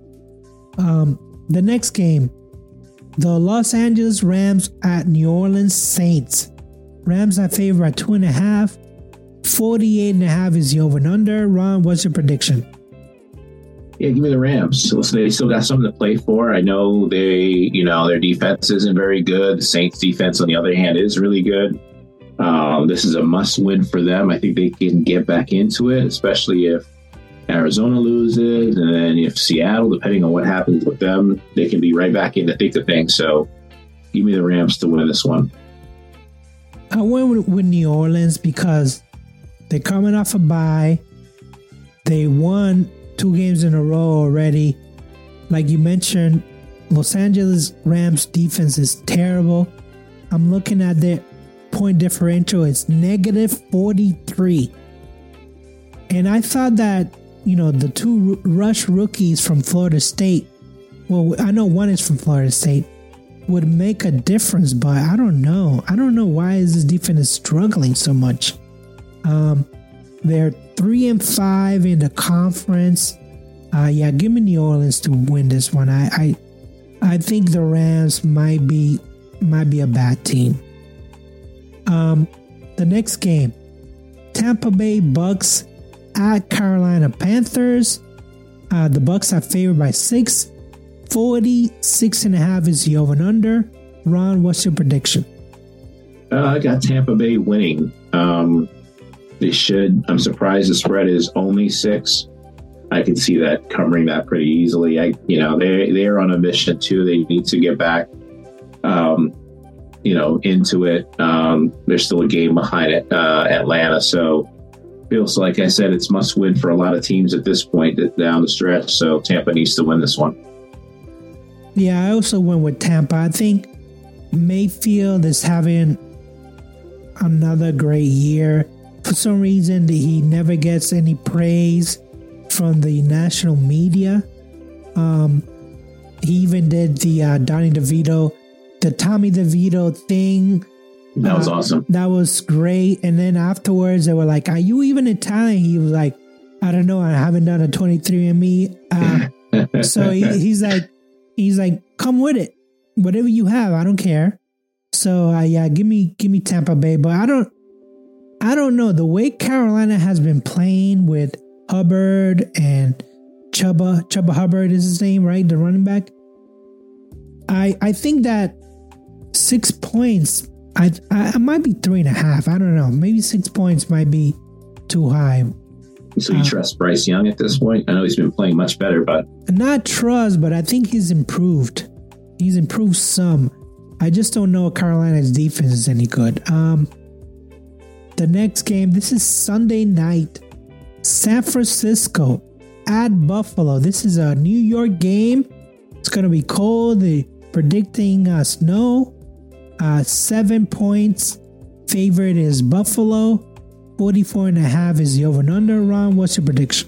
Um, the next game, the Los Angeles Rams at New Orleans Saints. Rams are favored by two and a half. forty-eight and a half is the over and under. Ron, what's your prediction? Yeah, give me the Rams. So they still got something to play for. I know they, you know, their defense isn't very good. The Saints defense, on the other hand, is really good. Um, this is a must win for them. I think they can get back into it, especially if Arizona loses. And then if Seattle, depending on what happens with them, they can be right back in the thick of things. So give me the Rams to win this one. I went with, with New Orleans because they're coming off a bye. They won two games in a row already. Like you mentioned, Los Angeles Rams defense is terrible. I'm looking at their point differential. It's negative forty-three. And I thought that, you know, the two rush rookies from Florida State, well, I know one is from Florida State, would make a difference, but I don't know. I don't know why is this defense struggling so much. Um, they're three and five in the conference. Uh, yeah, give me New Orleans to win this one. I, I, I think the Rams might be might be a bad team. Um, the next game, Tampa Bay Bucks at Carolina Panthers. Uh, the Bucks are favored by six. forty-six and a half is the over and under. Ron, what's your prediction? Uh, I got Tampa Bay winning. Um, they should. I'm surprised the spread is only six. I can see that covering that pretty easily. I, you know, they they're on a mission too. They need to get back, um, you know, into it. Um, there's still a game behind it, uh, Atlanta. So feels like I said it's must win for a lot of teams at this point down the stretch. So Tampa needs to win this one. Yeah, I also went with Tampa. I think Mayfield is having another great year. For some reason, he never gets any praise from the national media. Um, he even did the uh, Donnie DeVito, the Tommy DeVito thing. That was uh, awesome. That was great. And then afterwards, they were like, "Are you even Italian?" He was like, "I don't know. I haven't done a twenty-three and me." Uh, so he, he's like, he's like, "Come with it. Whatever you have, I don't care." So uh, yeah, give me give me Tampa Bay. But I don't, I don't know the way Carolina has been playing with Hubbard and Chuba Chuba Hubbard is his name, right? The running back. I I think that six points. I I, I might be three and a half. I don't know. Maybe six points might be too high. So you uh, trust Bryce Young at this point? I know he's been playing much better, but not trust, but I think he's improved. He's improved some. I just don't know if Carolina's defense is any good. Um, the next game. This is Sunday night. San Francisco at Buffalo. This is a New York game. It's going to be cold. They're predicting uh, snow. Uh, seven points. Favorite is Buffalo. forty-four and a half is the over and under. Ron, what's your prediction?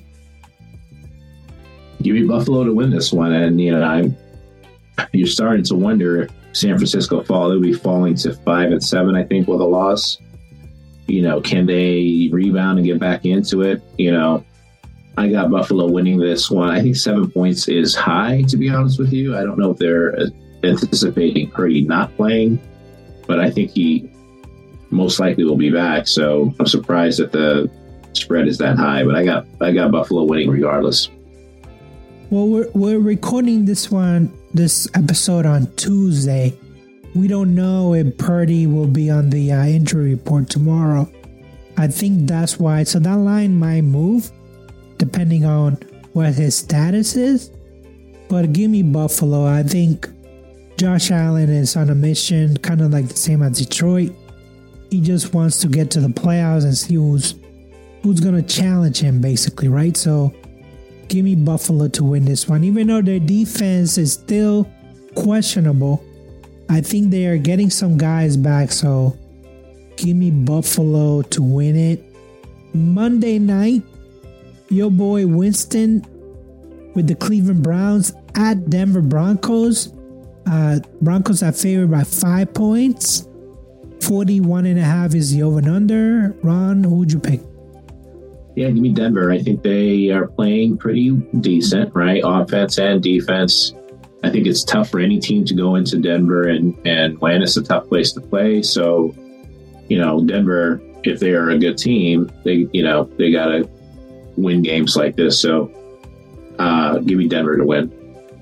Give me Buffalo to win this one. And, you know, I'm, you're starting to wonder if San Francisco fall. They'll be falling to five and seven, I think, with a loss. You know, can they rebound and get back into it? You know, I got Buffalo winning this one. I think seven points is high, to be honest with you. I don't know if they're anticipating Purdy not playing, but I think he most likely will be back. So I'm surprised that the spread is that high, but I got I got Buffalo winning regardless. Well, we're we're recording this one, this episode on Tuesday. We don't know if Purdy will be on the uh, injury report tomorrow. I think that's why. So that line might move depending on what his status is. But give me Buffalo. I think Josh Allen is on a mission, kind of like the same as Detroit. He just wants to get to the playoffs and see who's who's going to challenge him, basically, right? So give me Buffalo to win this one. Even though their defense is still questionable, I think they are getting some guys back, so give me Buffalo to win it. Monday night, your boy Winston with the Cleveland Browns at Denver Broncos. Uh, Broncos are favored by five points. forty-one and a half is the over and under. Ron, who would you pick? Yeah, give me Denver. I think they are playing pretty decent, right? Offense and defense. I think it's tough for any team to go into Denver and, and win. It's a tough place to play. So, you know, Denver, if they are a good team, they, you know, they got to win games like this. So uh, give me Denver to win.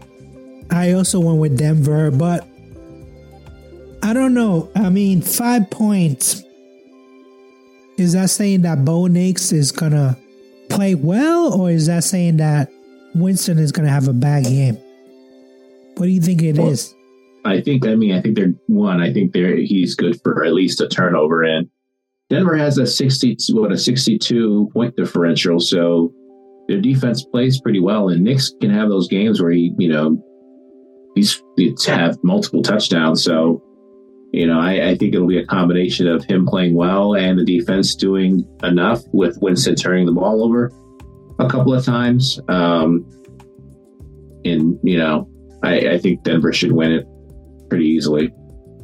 I also went with Denver, but I don't know. I mean, five points. Is that saying that Bo Nix is going to play well, or is that saying that Winston is going to have a bad game? What do you think it well, is? I think, I mean, I think they're one. I think they're he's good for at least a turnover. And Denver has a sixty, what a sixty-two point differential. So their defense plays pretty well. And Nix can have those games where he, you know, he's, he's have multiple touchdowns. So, you know, I, I think it'll be a combination of him playing well and the defense doing enough with Winston turning the ball over a couple of times. Um, and, you know, I, I think Denver should win it pretty easily.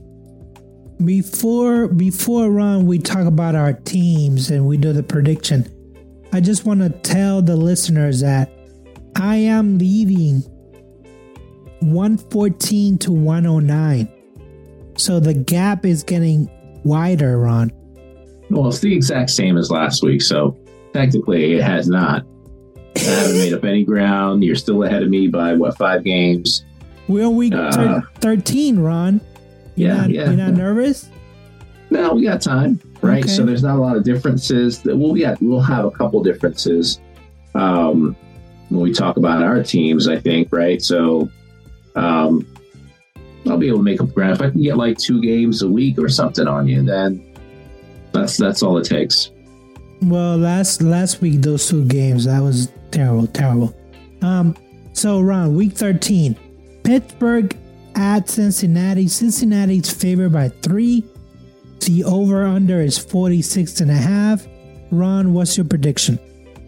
Before before Ron, we talk about our teams and we do the prediction. I just want to tell the listeners that I am leading one fourteen to one oh nine. So the gap is getting wider, Ron. Well, it's the exact same as last week, so technically it has not. I haven't made up any ground. You're still ahead of me by, what, five games? We're on week uh, thirteen, Ron. You're yeah, not, yeah. You're not yeah. nervous? No, we got time, right? Okay. So there's not a lot of differences. We'll get we'll have a couple differences um, when we talk about our teams, I think, right? So um, I'll be able to make up ground. If I can get like two games a week or something on you, then that's that's all it takes. Well, last last week those two games, that was terrible, terrible. Um, so Ron, week thirteen, Pittsburgh at Cincinnati. Cincinnati's favored by three. The over-under is forty-six and a half. Ron, what's your prediction?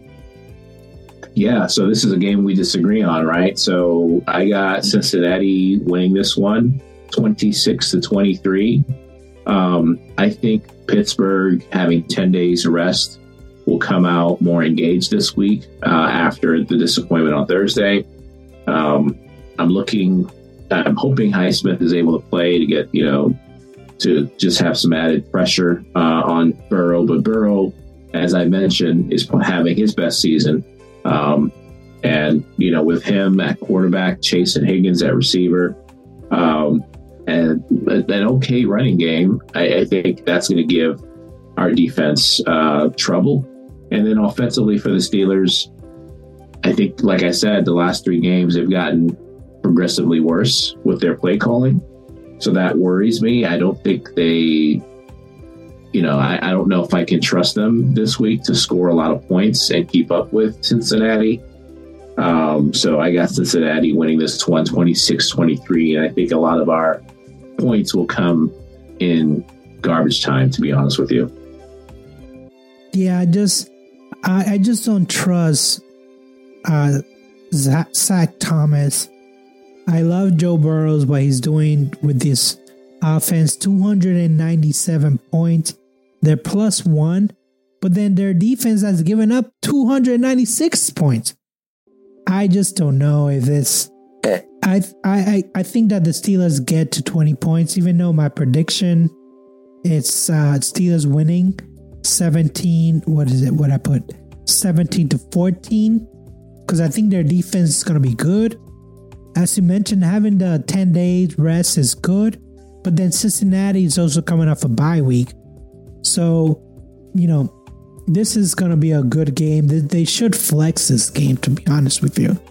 Yeah, so this is a game we disagree on, right? So I got Cincinnati winning this one, twenty-six to twenty-three. Um, I think Pittsburgh, having ten days rest, will come out more engaged this week uh, after the disappointment on Thursday. Um, I'm looking, I'm hoping Highsmith is able to play to get, you know, to just have some added pressure uh, on Burrow. But Burrow, as I mentioned, is having his best season. Um, and, you know, with him at quarterback, Chase and Higgins at receiver, um, and an okay running game, I, I think that's going to give our defense uh, trouble. And then offensively for the Steelers, I think, like I said, the last three games have gotten progressively worse with their play calling. So that worries me. I don't think they, you know, I, I don't know if I can trust them this week to score a lot of points and keep up with Cincinnati. Um, so I got Cincinnati winning this one, twenty-six twenty-three. And I think a lot of our points will come in garbage time, to be honest with you. Yeah, I just, I, I just don't trust uh, Zach, Zach Thomas. I love Joe Burrows, what he's doing with this offense. two hundred ninety-seven points. They're plus one, but then their defense has given up two hundred ninety-six points. I just don't know if it's. I I I think that the Steelers get to twenty points, even though my prediction it's uh, Steelers winning seventeen. What is it? What I put seventeen to fourteen, because I think their defense is going to be good. As you mentioned, having the ten days rest is good, but then Cincinnati is also coming off a bye week. So, you know, this is going to be a good game. They should flex this game, to be honest with you.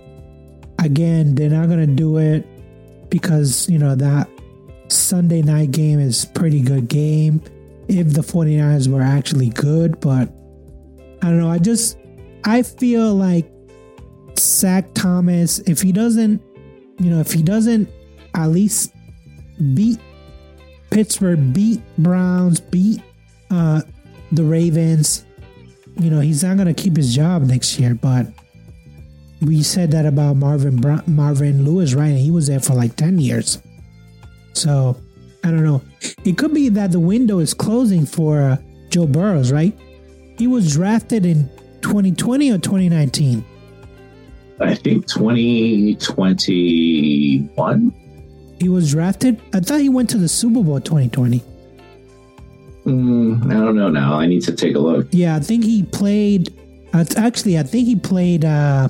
Again, they're not going to do it because, you know, that Sunday night game is a pretty good game if the 49ers were actually good. But I don't know. I just, I feel like Zach Thomas, if he doesn't, you know, if he doesn't at least beat Pittsburgh, beat Browns, beat uh, the Ravens, you know, he's not going to keep his job next year. But we said that about Marvin Bra- Marvin Lewis, right? And he was there for like ten years. So, I don't know. It could be that the window is closing for uh, Joe Burrows, right? He was drafted in twenty twenty or twenty nineteen? I think twenty twenty-one. He was drafted? I thought he went to the Super Bowl twenty twenty. Mm, I don't know now. I need to take a look. Yeah, I think he played... Uh, actually, I think he played... Uh,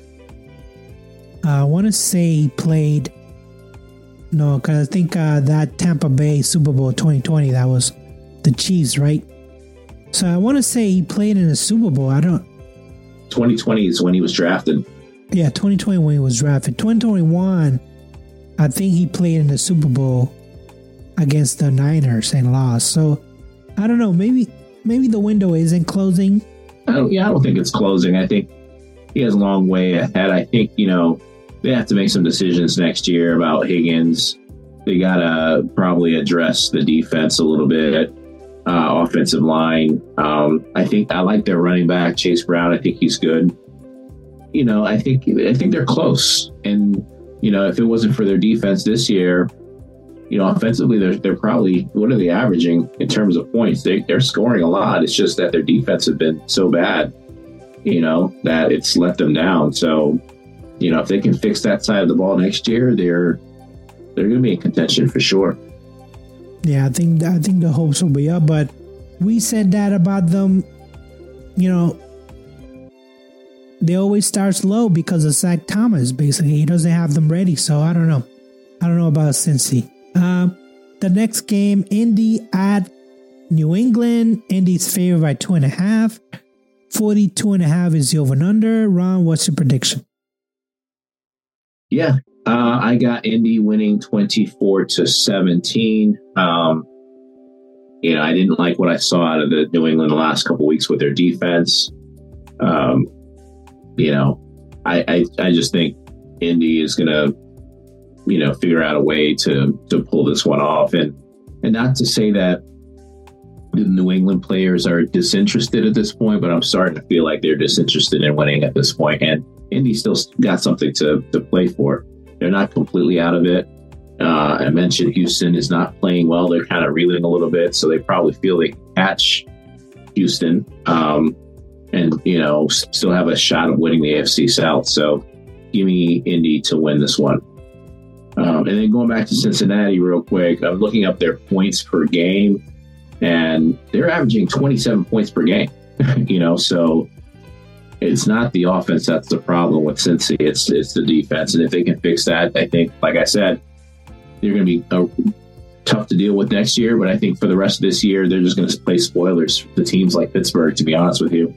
uh, I want to say he played... No, because I think uh, that Tampa Bay Super Bowl twenty twenty, that was the Chiefs, right? So I want to say he played in a Super Bowl. I don't... twenty twenty is when he was drafted. Yeah, twenty twenty when he was drafted. twenty twenty-one, I think he played in the Super Bowl against the Niners and lost. So, I don't know. Maybe maybe the window isn't closing. I don't, yeah, I don't think it's closing. I think he has a long way ahead. I think, you know, they have to make some decisions next year about Higgins. They got to probably address the defense a little bit, uh, offensive line. Um, I think I like their running back, Chase Brown. I think he's good. You know, I think I think they're close. And, you know, if it wasn't for their defense this year, you know, offensively, they're, they're probably, what are they averaging in terms of points? They, they're scoring a lot. It's just that their defense has been so bad, you know, that it's let them down. So, you know, if they can fix that side of the ball next year, they're they're going to be in contention for sure. Yeah, I think I think the hopes will be up. But we said that about them, you know, they always start slow because of Zach Thomas, basically. He doesn't have them ready. So I don't know. I don't know about Cincy. Um, the next game, Indy at New England, Indy's favored by two and a half. forty-two and a half is the over and under. Ron, what's your prediction? Yeah, uh, I got Indy winning twenty-four to seventeen. Um, you know, I didn't like what I saw out of the New England the last couple of weeks with their defense. Um, you know, I, I I just think Indy is going to, you know, figure out a way to to pull this one off. And and not to say that the New England players are disinterested at this point, but I'm starting to feel like they're disinterested in winning at this point. And Indy still got something to, to play for. They're not completely out of it. Uh, I mentioned Houston is not playing well. They're kind of reeling a little bit, so they probably feel they can catch Houston um, and, you know, still have a shot of winning the A F C South. So give me Indy to win this one. Um, and then going back to Cincinnati real quick, I'm looking up their points per game, and they're averaging twenty-seven points per game. you know, so it's not the offense that's the problem with Cincy. It's it's the defense, and if they can fix that, I think, like I said, they're going to be uh, tough to deal with next year. But I think for the rest of this year, they're just going to play spoilers for teams like Pittsburgh. To be honest with you,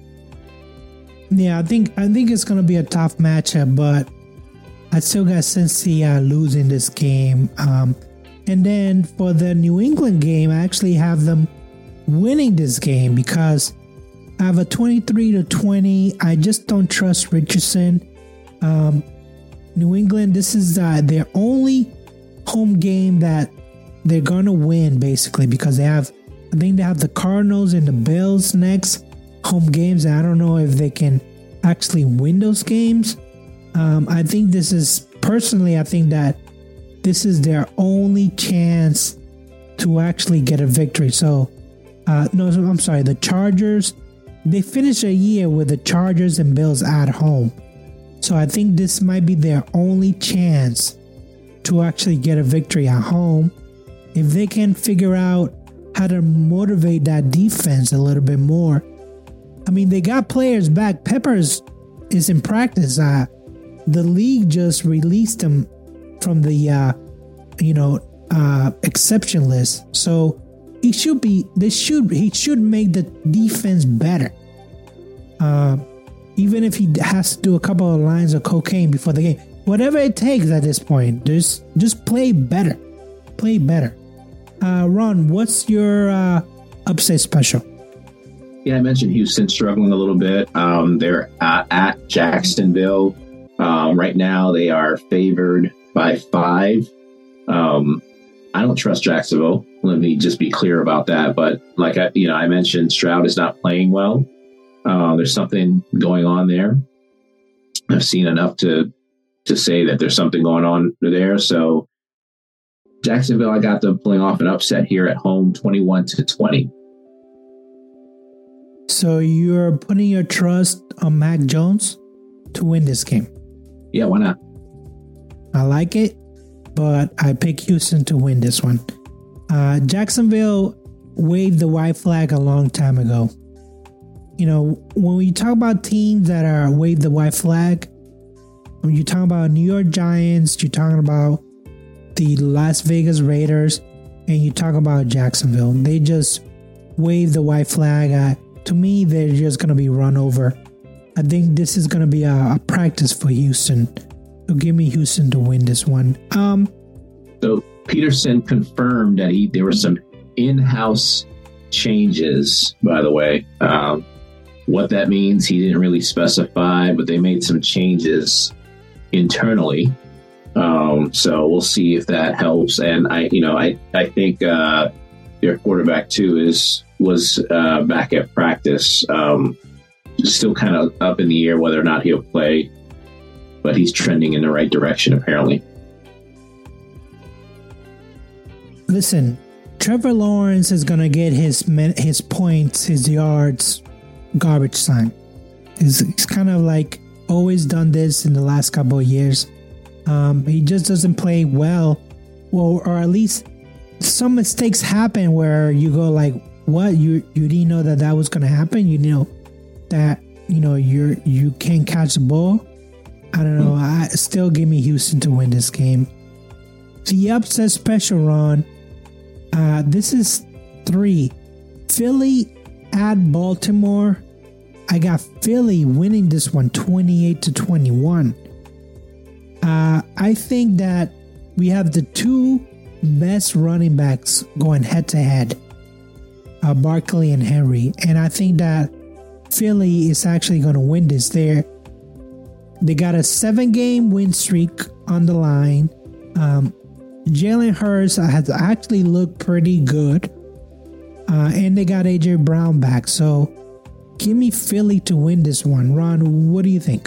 yeah, I think I think it's going to be a tough matchup, but I still got Cincy uh, losing this game. Um, and then for the New England game, I actually have them winning this game because I have a twenty-three to twenty. I just don't trust Richardson. Um, New England, this is uh, their only home game that they're going to win, basically, because they have, I think they have the Cardinals and the Bills next home games. And I don't know if they can actually win those games. Um, I think this is, personally, I think that this is their only chance to actually get a victory. So, uh, no, I'm sorry, the Chargers, they finished a year with the Chargers and Bills at home. So I think this might be their only chance to actually get a victory at home. If they can figure out how to motivate that defense a little bit more. I mean, they got players back. Peppers is in practice. Uh, the league just released him from the, uh, you know, uh, exception list. So he should be, they should, he should make the defense better. Uh, even if he has to do a couple of lines of cocaine before the game, whatever it takes at this point, just, just play better, play better. Uh, Ron, what's your uh, upset special? Yeah, I mentioned Houston struggling a little bit. Um, they're at, at Jacksonville. Um, right now, they are favored by five. Um, I don't trust Jacksonville. Let me just be clear about that. But like I, you know, I mentioned, Stroud is not playing well. Uh, there's something going on there. I've seen enough to to say that there's something going on there. So Jacksonville, I got them pulling off an upset here at home, twenty-one to twenty. So you're putting your trust on Mac Jones to win this game? Yeah, why not? I like it, but I pick Houston to win this one. Uh, Jacksonville waved the white flag a long time ago. You know, when we talk about teams that are waved the white flag, when you talk about New York Giants, you're talking about the Las Vegas Raiders, and you talk about Jacksonville. They just wave the white flag. Uh, to me, they're just going to be run over. I think this is going to be a, a practice for Houston. So give me Houston to win this one. Um, so Peterson confirmed that he there were some in-house changes, by the way. Um, what that means, he didn't really specify, but they made some changes internally. Um, so we'll see if that helps. And I, you know, I, I think uh, their quarterback too is was uh, back at practice. Um, still kind of up in the air whether or not he'll play, but he's trending in the right direction apparently. Listen, Trevor Lawrence is gonna get his his points, his yards, garbage time. He's, he's kind of like always done this in the last couple of years. Um, he just doesn't play well, well, or at least some mistakes happen where you go like, "What? You you didn't know that that was going to happen? You know that you know you're you can't catch the ball." I don't know. I still give me Houston to win this game. The upset special, Ron. Uh, this is three. Philly at Baltimore. I got Philly winning this one twenty-eight to twenty-one. Uh, I think that we have the two best running backs going head to head, uh, Barkley and Henry. And I think that Philly is actually going to win this. There, they got a seven game win streak on the line. Um, Jalen Hurts has actually looked pretty good. Uh, and they got A J Brown back. So give me Philly to win this one. Ron, what do you think?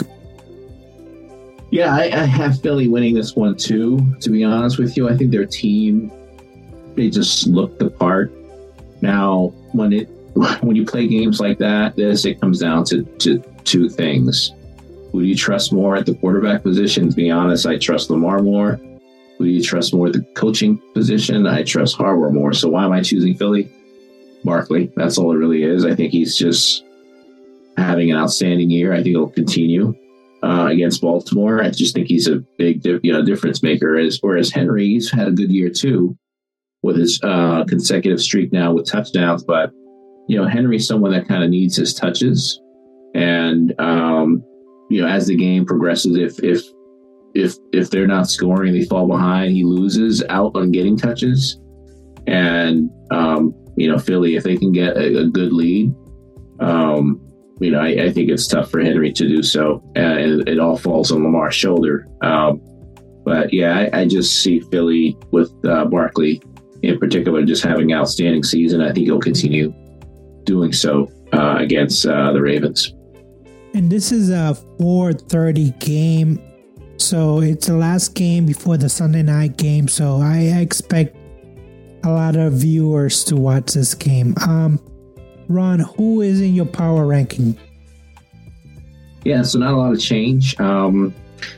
Yeah, I, I have Philly winning this one too, to be honest with you. I think their team, they just look the part. Now, when it when you play games like that, this it comes down to, to two things. Who do you trust more at the quarterback position? To be honest, I trust Lamar more. Who do you trust more at the coaching position? I trust Harbaugh more. So why am I choosing Philly? Barkley. That's all it really is. I think he's just having an outstanding year. I think he'll continue uh, against Baltimore. I just think he's a big you know, difference maker. As whereas Henry, he's had a good year too with his uh, consecutive streak now with touchdowns. But, you know, Henry's someone that kind of needs his touches. And, um, you know, as the game progresses, if if if if they're not scoring, they fall behind, he loses out on getting touches. And, um, you know, Philly, if they can get a, a good lead, um, you know, I, I think it's tough for Henry to do so. And it, it all falls on Lamar's shoulder. Um, but, yeah, I, I just see Philly with uh, Barkley in particular just having an outstanding season. I think he'll continue doing so uh, against uh, the Ravens. And this is a four thirty game. So it's the last game before the Sunday night game. So I expect a lot of viewers to watch this game. Um, Ron, who is in your power ranking? Yeah, so not a lot of change. Um,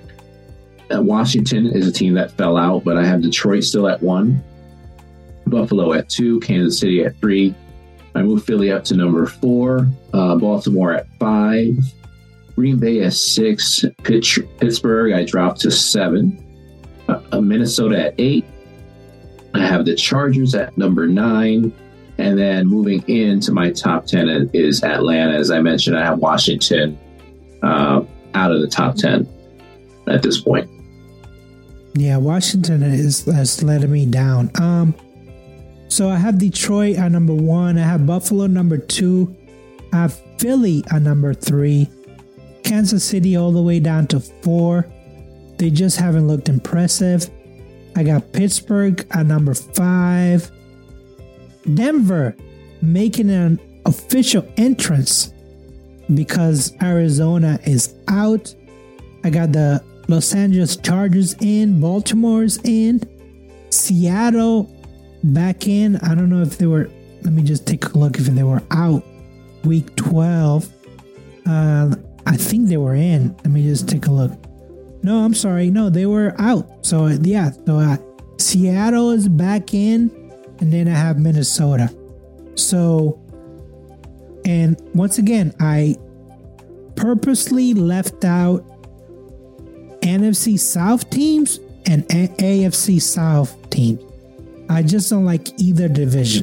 Washington is a team that fell out, but I have Detroit still at one, Buffalo at two, Kansas City at three. I moved Philly up to number four, uh, Baltimore at five, Green Bay at six, Pitch, Pittsburgh I dropped to seven, uh, Minnesota at eight. I have the Chargers at number nine, and then moving into my top ten is Atlanta. As I mentioned, I have Washington uh, out of the top ten at this point. Yeah, Washington is has let me down. Um, so I have Detroit at number one. I have Buffalo number two. I have Philly at number three. Kansas City all the way down to four. They just haven't looked impressive. I got Pittsburgh at number five. Denver making an official entrance because Arizona is out. I got the Los Angeles Chargers in. Baltimore's in. Seattle back in. I don't know if they were, let me just take a look if they were out week twelve. Uh, I think they were in. Let me just take a look. No, I'm sorry. No, they were out. So, yeah. So, uh, Seattle is back in. And then I have Minnesota. So, and once again, I purposely left out N F C South teams and A F C South teams. I just don't like either division.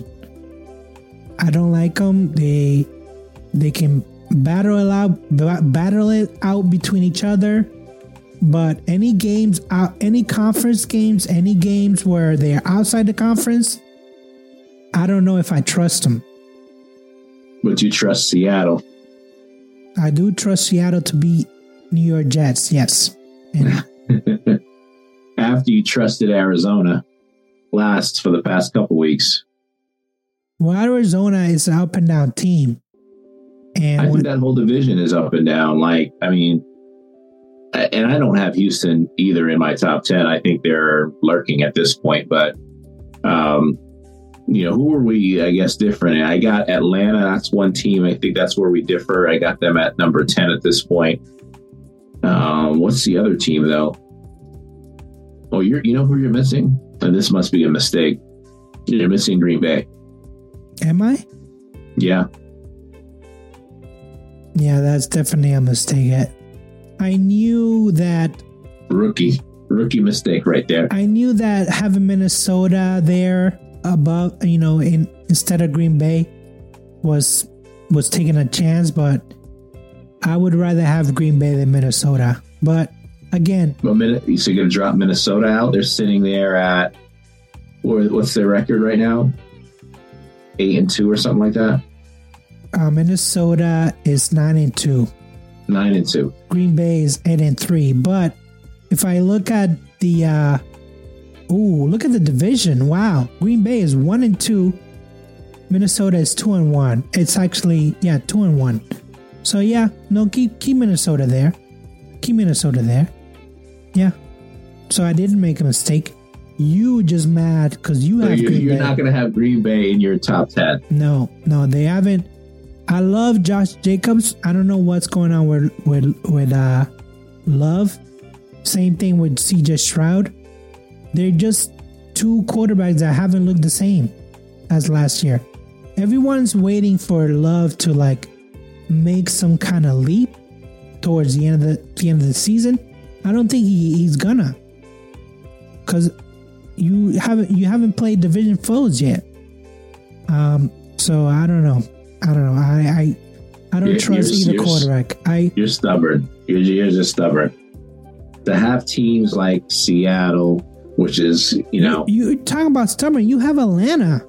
I don't like them. They, they can battle it out, battle it out between each other. But any games, out, any conference games, any games where they're outside the conference, I don't know if I trust them. But you trust Seattle? I do trust Seattle to beat New York Jets, yes. And after you trusted Arizona last for the past couple weeks. Well, Arizona is an up and down team. And I think when, that whole division is up and down. Like, I mean, and I don't have Houston either in my top ten. I think they're lurking at this point. But, um, you know, who are we, I guess, different? I got Atlanta. That's one team. I think that's where we differ. I got them at number ten at this point. Um, what's the other team, though? Oh, you're, you know who you're missing? And this must be a mistake. You're missing Green Bay. Am I? Yeah. Yeah, that's definitely a mistake. I knew that. Rookie. Rookie mistake right there. I knew that having Minnesota there above, you know, in instead of Green Bay, was was taking a chance, but I would rather have Green Bay than Minnesota. But again, well, minute, so you're going to drop Minnesota out? They're sitting there at, what's their record right now? Eight and two or something like that. Uh, Minnesota is nine and two. Nine and two. Green Bay is eight and three. But if I look at the, uh, ooh, look at the division. Wow, Green Bay is one and two. Minnesota is two and one. It's actually yeah, two and one. So yeah, no, keep keep Minnesota there. Keep Minnesota there. Yeah. So I didn't make a mistake. You just mad because you so have you're, Green you're Bay. not going to have Green Bay in your top ten. No, no, they haven't. I love Josh Jacobs. I don't know what's going on with with with uh, Love. Same thing with C J Stroud. They're just two quarterbacks that haven't looked the same as last year. Everyone's waiting for Love to like make some kind of leap towards the end of the, the end of the season. I don't think he, he's gonna, because you haven't you haven't played division foes yet. Um, so I don't know. I don't know. I I, I don't You're- trust you're- either you're- quarterback. I You're stubborn. You're, you're just stubborn. To have teams like Seattle, which is, you know, you, you talk about stubborn. You have Atlanta.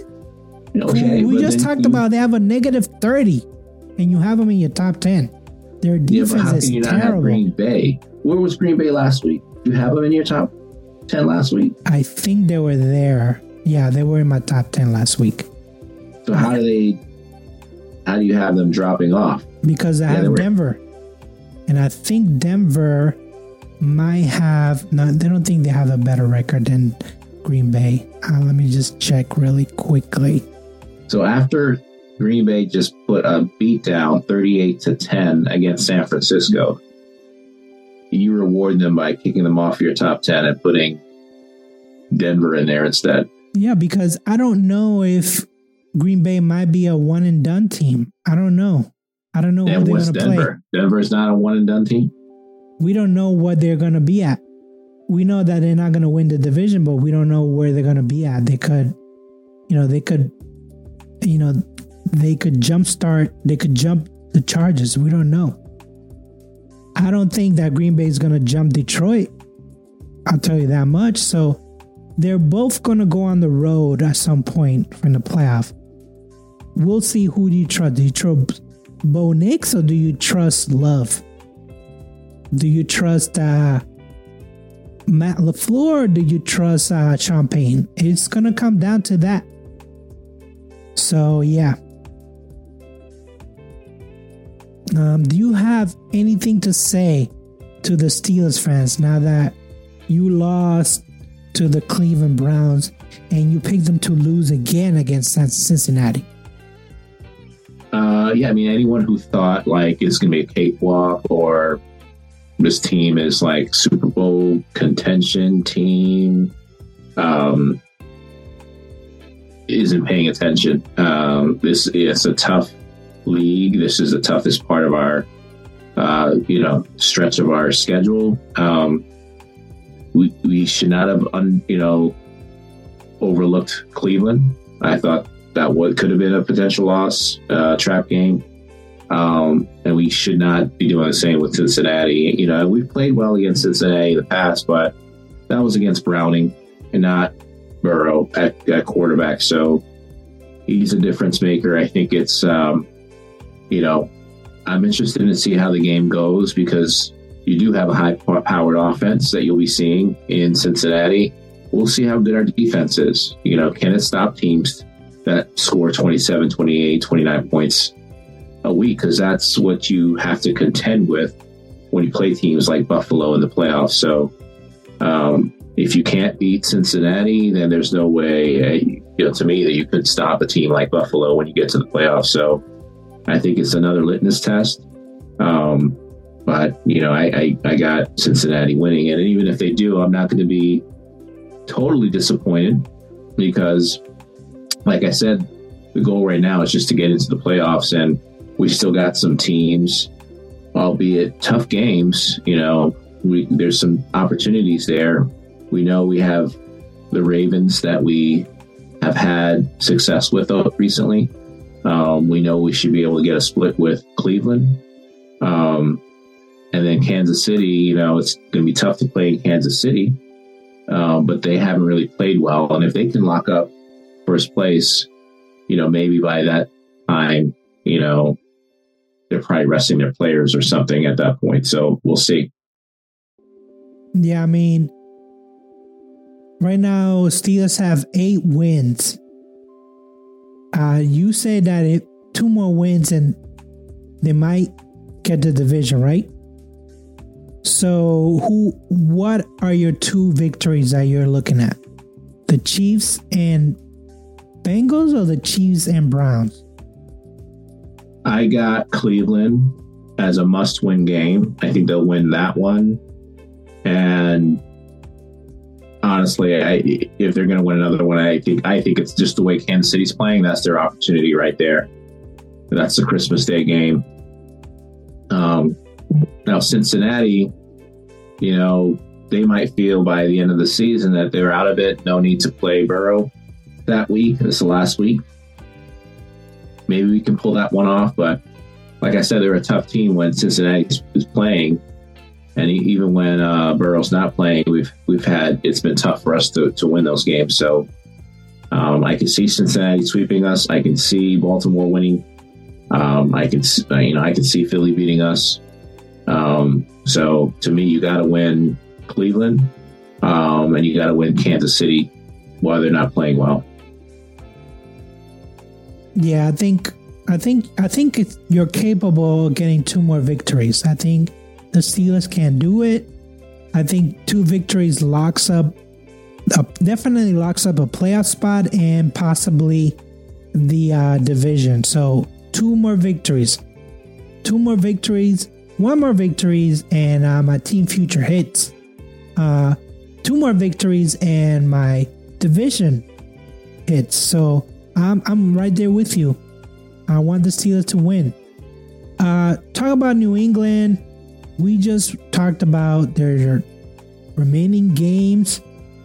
okay. we but just then talked you- about they have a negative thirty, and you have them in your top ten. Their Yeah, but defense how is can you not have terrible. Green Bay? Where was Green Bay last week? You have them in your top ten last week. I think they were there. Yeah, they were in my top ten last week So how do they? How do you have them dropping off? because I Yeah, they have were- Denver, and I think Denver might have. No, they don't think they have a better record than Green Bay. Uh, let me just check really quickly. So after Green Bay just put a beat down thirty-eight to ten against San Francisco, you reward them by kicking them off your top ten and putting Denver in there instead. Yeah, because I don't know if Green Bay might be a one and done team. I don't know. I don't know who And they're what's going to play. Denver? Denver's not a one and done team. We don't know what they're going to be at. We know that they're not going to win the division, but we don't know where they're going to be at. They could, you know, they could, you know, they could jumpstart, they could jump the Chargers. We don't know. I don't think that Green Bay is going to jump Detroit. I'll tell you that much. So they're both going to go on the road at some point from the playoff. We'll see who do you trust. Do you trust Bo Nix or do you trust Love? Do you trust uh, Matt LaFleur or do you trust uh, Champagne? It's going to come down to that. So, yeah. Um, do you have anything to say to the Steelers fans now that you lost to the Cleveland Browns and you picked them to lose again against Cincinnati? Uh, yeah, I mean, anyone who thought like it's going to be a cakewalk or this team is like Super Bowl contention team um, isn't paying attention. Um, this is a tough league. This is the toughest part of our, uh, you know, stretch of our schedule. Um, we we should not have, un, you know, overlooked Cleveland. I thought that what could have been a potential loss, uh, trap game. Um, and we should not be doing the same with Cincinnati. You know, we've played well against Cincinnati in the past, but that was against Browning and not Burrow at, at quarterback. So he's a difference maker. I think it's, um, you know, I'm interested to see how the game goes because you do have a high-powered offense that you'll be seeing in Cincinnati. We'll see how good our defense is. You know, can it stop teams that score twenty-seven, twenty-eight, twenty-nine points a week? Because that's what you have to contend with when you play teams like Buffalo in the playoffs. So um, if you can't beat Cincinnati, then there's no way, uh, you know, to me, that you could stop a team like Buffalo when you get to the playoffs. So I think it's another litmus test. Um, but, you know, I, I, I got Cincinnati winning it. And even if they do, I'm not going to be totally disappointed because, like I said, the goal right now is just to get into the playoffs. And we still got some teams, albeit tough games. You know, we there's some opportunities there. We know we have the Ravens that we have had success with recently. Um, we know we should be able to get a split with Cleveland. Um, and then Kansas City, you know, it's going to be tough to play in Kansas City, um, but they haven't really played well. And if they can lock up first place, you know, maybe by that time, you know, they're probably resting their players or something at that point. So we'll see. Yeah, I mean, right now, Steelers have eight wins. Uh, you say that if two more wins and they might get the division, right? So, who? What are your two victories that you're looking at? The Chiefs and Bengals, or the Chiefs and Browns? I got Cleveland as a must-win game. I think they'll win that one. And honestly, I, if they're going to win another one, I think I think it's just the way Kansas City's playing. That's their opportunity right there. That's the Christmas Day game. Um, now, Cincinnati, you know, they might feel by the end of the season that they're out of it. No need to play Burrow that week. This is the last week. Maybe we can pull that one off. But like I said, they're a tough team when Cincinnati is playing. And even when uh, Burrow's not playing, we've we've had it's been tough for us to, to win those games. So um, I can see Cincinnati sweeping us. I can see Baltimore winning. Um, I can you know I can see Philly beating us. Um, so to me, you got to win Cleveland, um, and you got to win Kansas City while they're not playing well. Yeah, I think I think I think it's, you're capable of getting two more victories. I think the Steelers can do it. I think two victories locks up, uh, definitely locks up a playoff spot and possibly the uh, division. So two more victories, two more victories, one more victories, and uh, my team future hits. Uh, two more victories and my division hits. So I'm I'm right there with you. I want the Steelers to win. Uh, talk about New England. We just talked about their remaining games.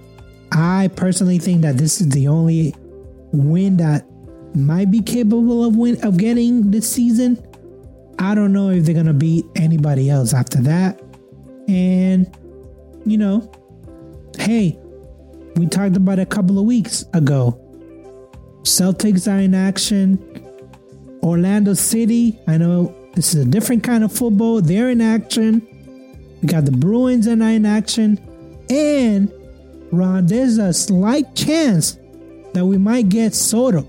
I personally think that this is the only win that might be capable of win of getting this season. I don't know if they're gonna beat anybody else after that. And you know, hey, we talked about it a couple of weeks ago. Celtics are in action. Orlando City, I know this is a different kind of football. They're in action. We got the Bruins are in action. And, Ron, there's a slight chance that we might get Soto.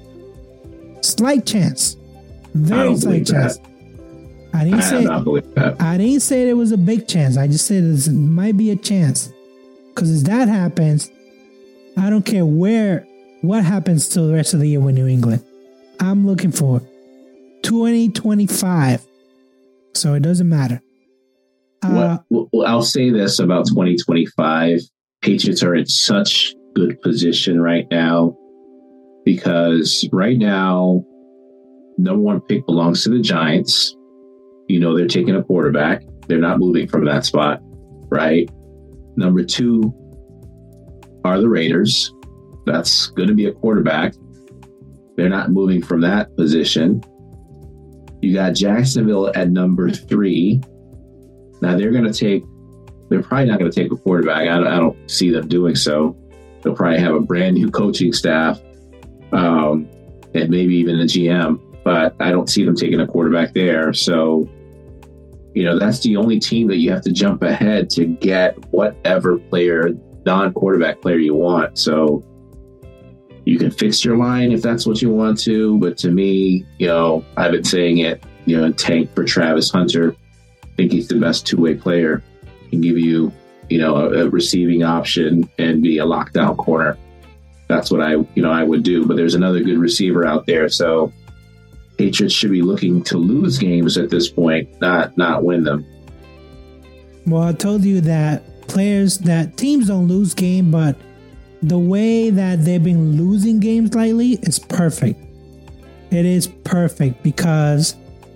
Slight chance. Very slight chance. That. I didn't I say not believe that. I didn't say there was a big chance. I just said there might be a chance. Because if that happens, I don't care where, what happens to the rest of the year with New England. I'm looking for twenty twenty-five. So it doesn't matter. Uh, well, well, I'll say this about twenty twenty-five. Patriots are in such good position right now because right now, number one pick belongs to the Giants. You know, they're taking a quarterback. They're not moving from that spot, right? Number two are the Raiders. That's going to be a quarterback. They're not moving from that position. You got Jacksonville at number three. Now they're going to take, they're probably not going to take a quarterback. I don't, I don't see them doing so. They'll probably have a brand new coaching staff um, and maybe even a G M, but I don't see them taking a quarterback there. So, you know, that's the only team that you have to jump ahead to get whatever player, non-quarterback player you want. So you can fix your line if that's what you want to. But to me, you know, I've been saying it, you know, tank for Travis Hunter. I think he's the best two-way player. Can give you, you know, a, a receiving option and be a lockdown corner. That's what I, you know, I would do. But there's another good receiver out there. So Patriots should be looking to lose games at this point, not not win them. Well, I told you that players, that teams don't lose game, but the way that they've been losing games lately is perfect. It is perfect because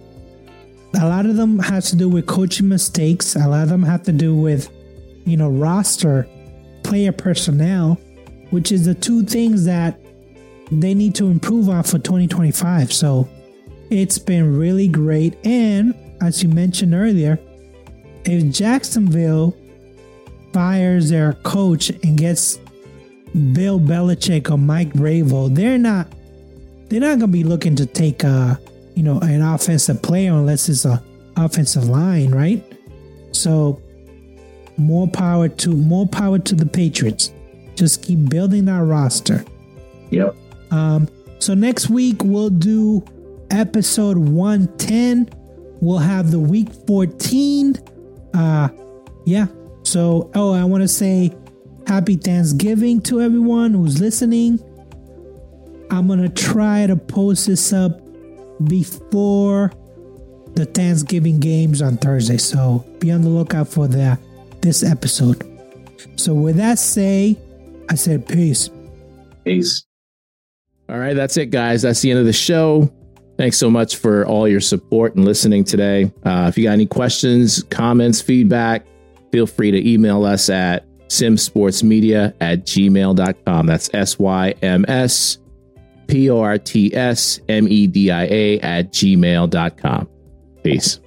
a lot of them has to do with coaching mistakes. A lot of them have to do with, you know, roster, player personnel, which is the two things that they need to improve on for twenty twenty-five. So It's been really great. And as you mentioned earlier, if Jacksonville fires their coach and gets Bill Belichick or Mike Vrabel, they're not they're not gonna be looking to take a you know an offensive player unless it's a offensive line, right? So more power to more power to the Patriots. Just keep building that roster. Yep. Um, so next week we'll do episode one ten. We'll have the week fourteen. Uh, yeah. So, oh, I want to say happy Thanksgiving to everyone who's listening. I'm going to try to post this up before the Thanksgiving games on Thursday. So be on the lookout for that, this episode. So with that say, I said peace. Peace. All right, that's it, guys. That's the end of the show. Thanks so much for all your support and listening today. Uh, if you got any questions, comments, feedback, feel free to email us at simsportsmedia at gmail dot com. That's S Y M S P O R T S M E D I A at gmail dot com. Peace.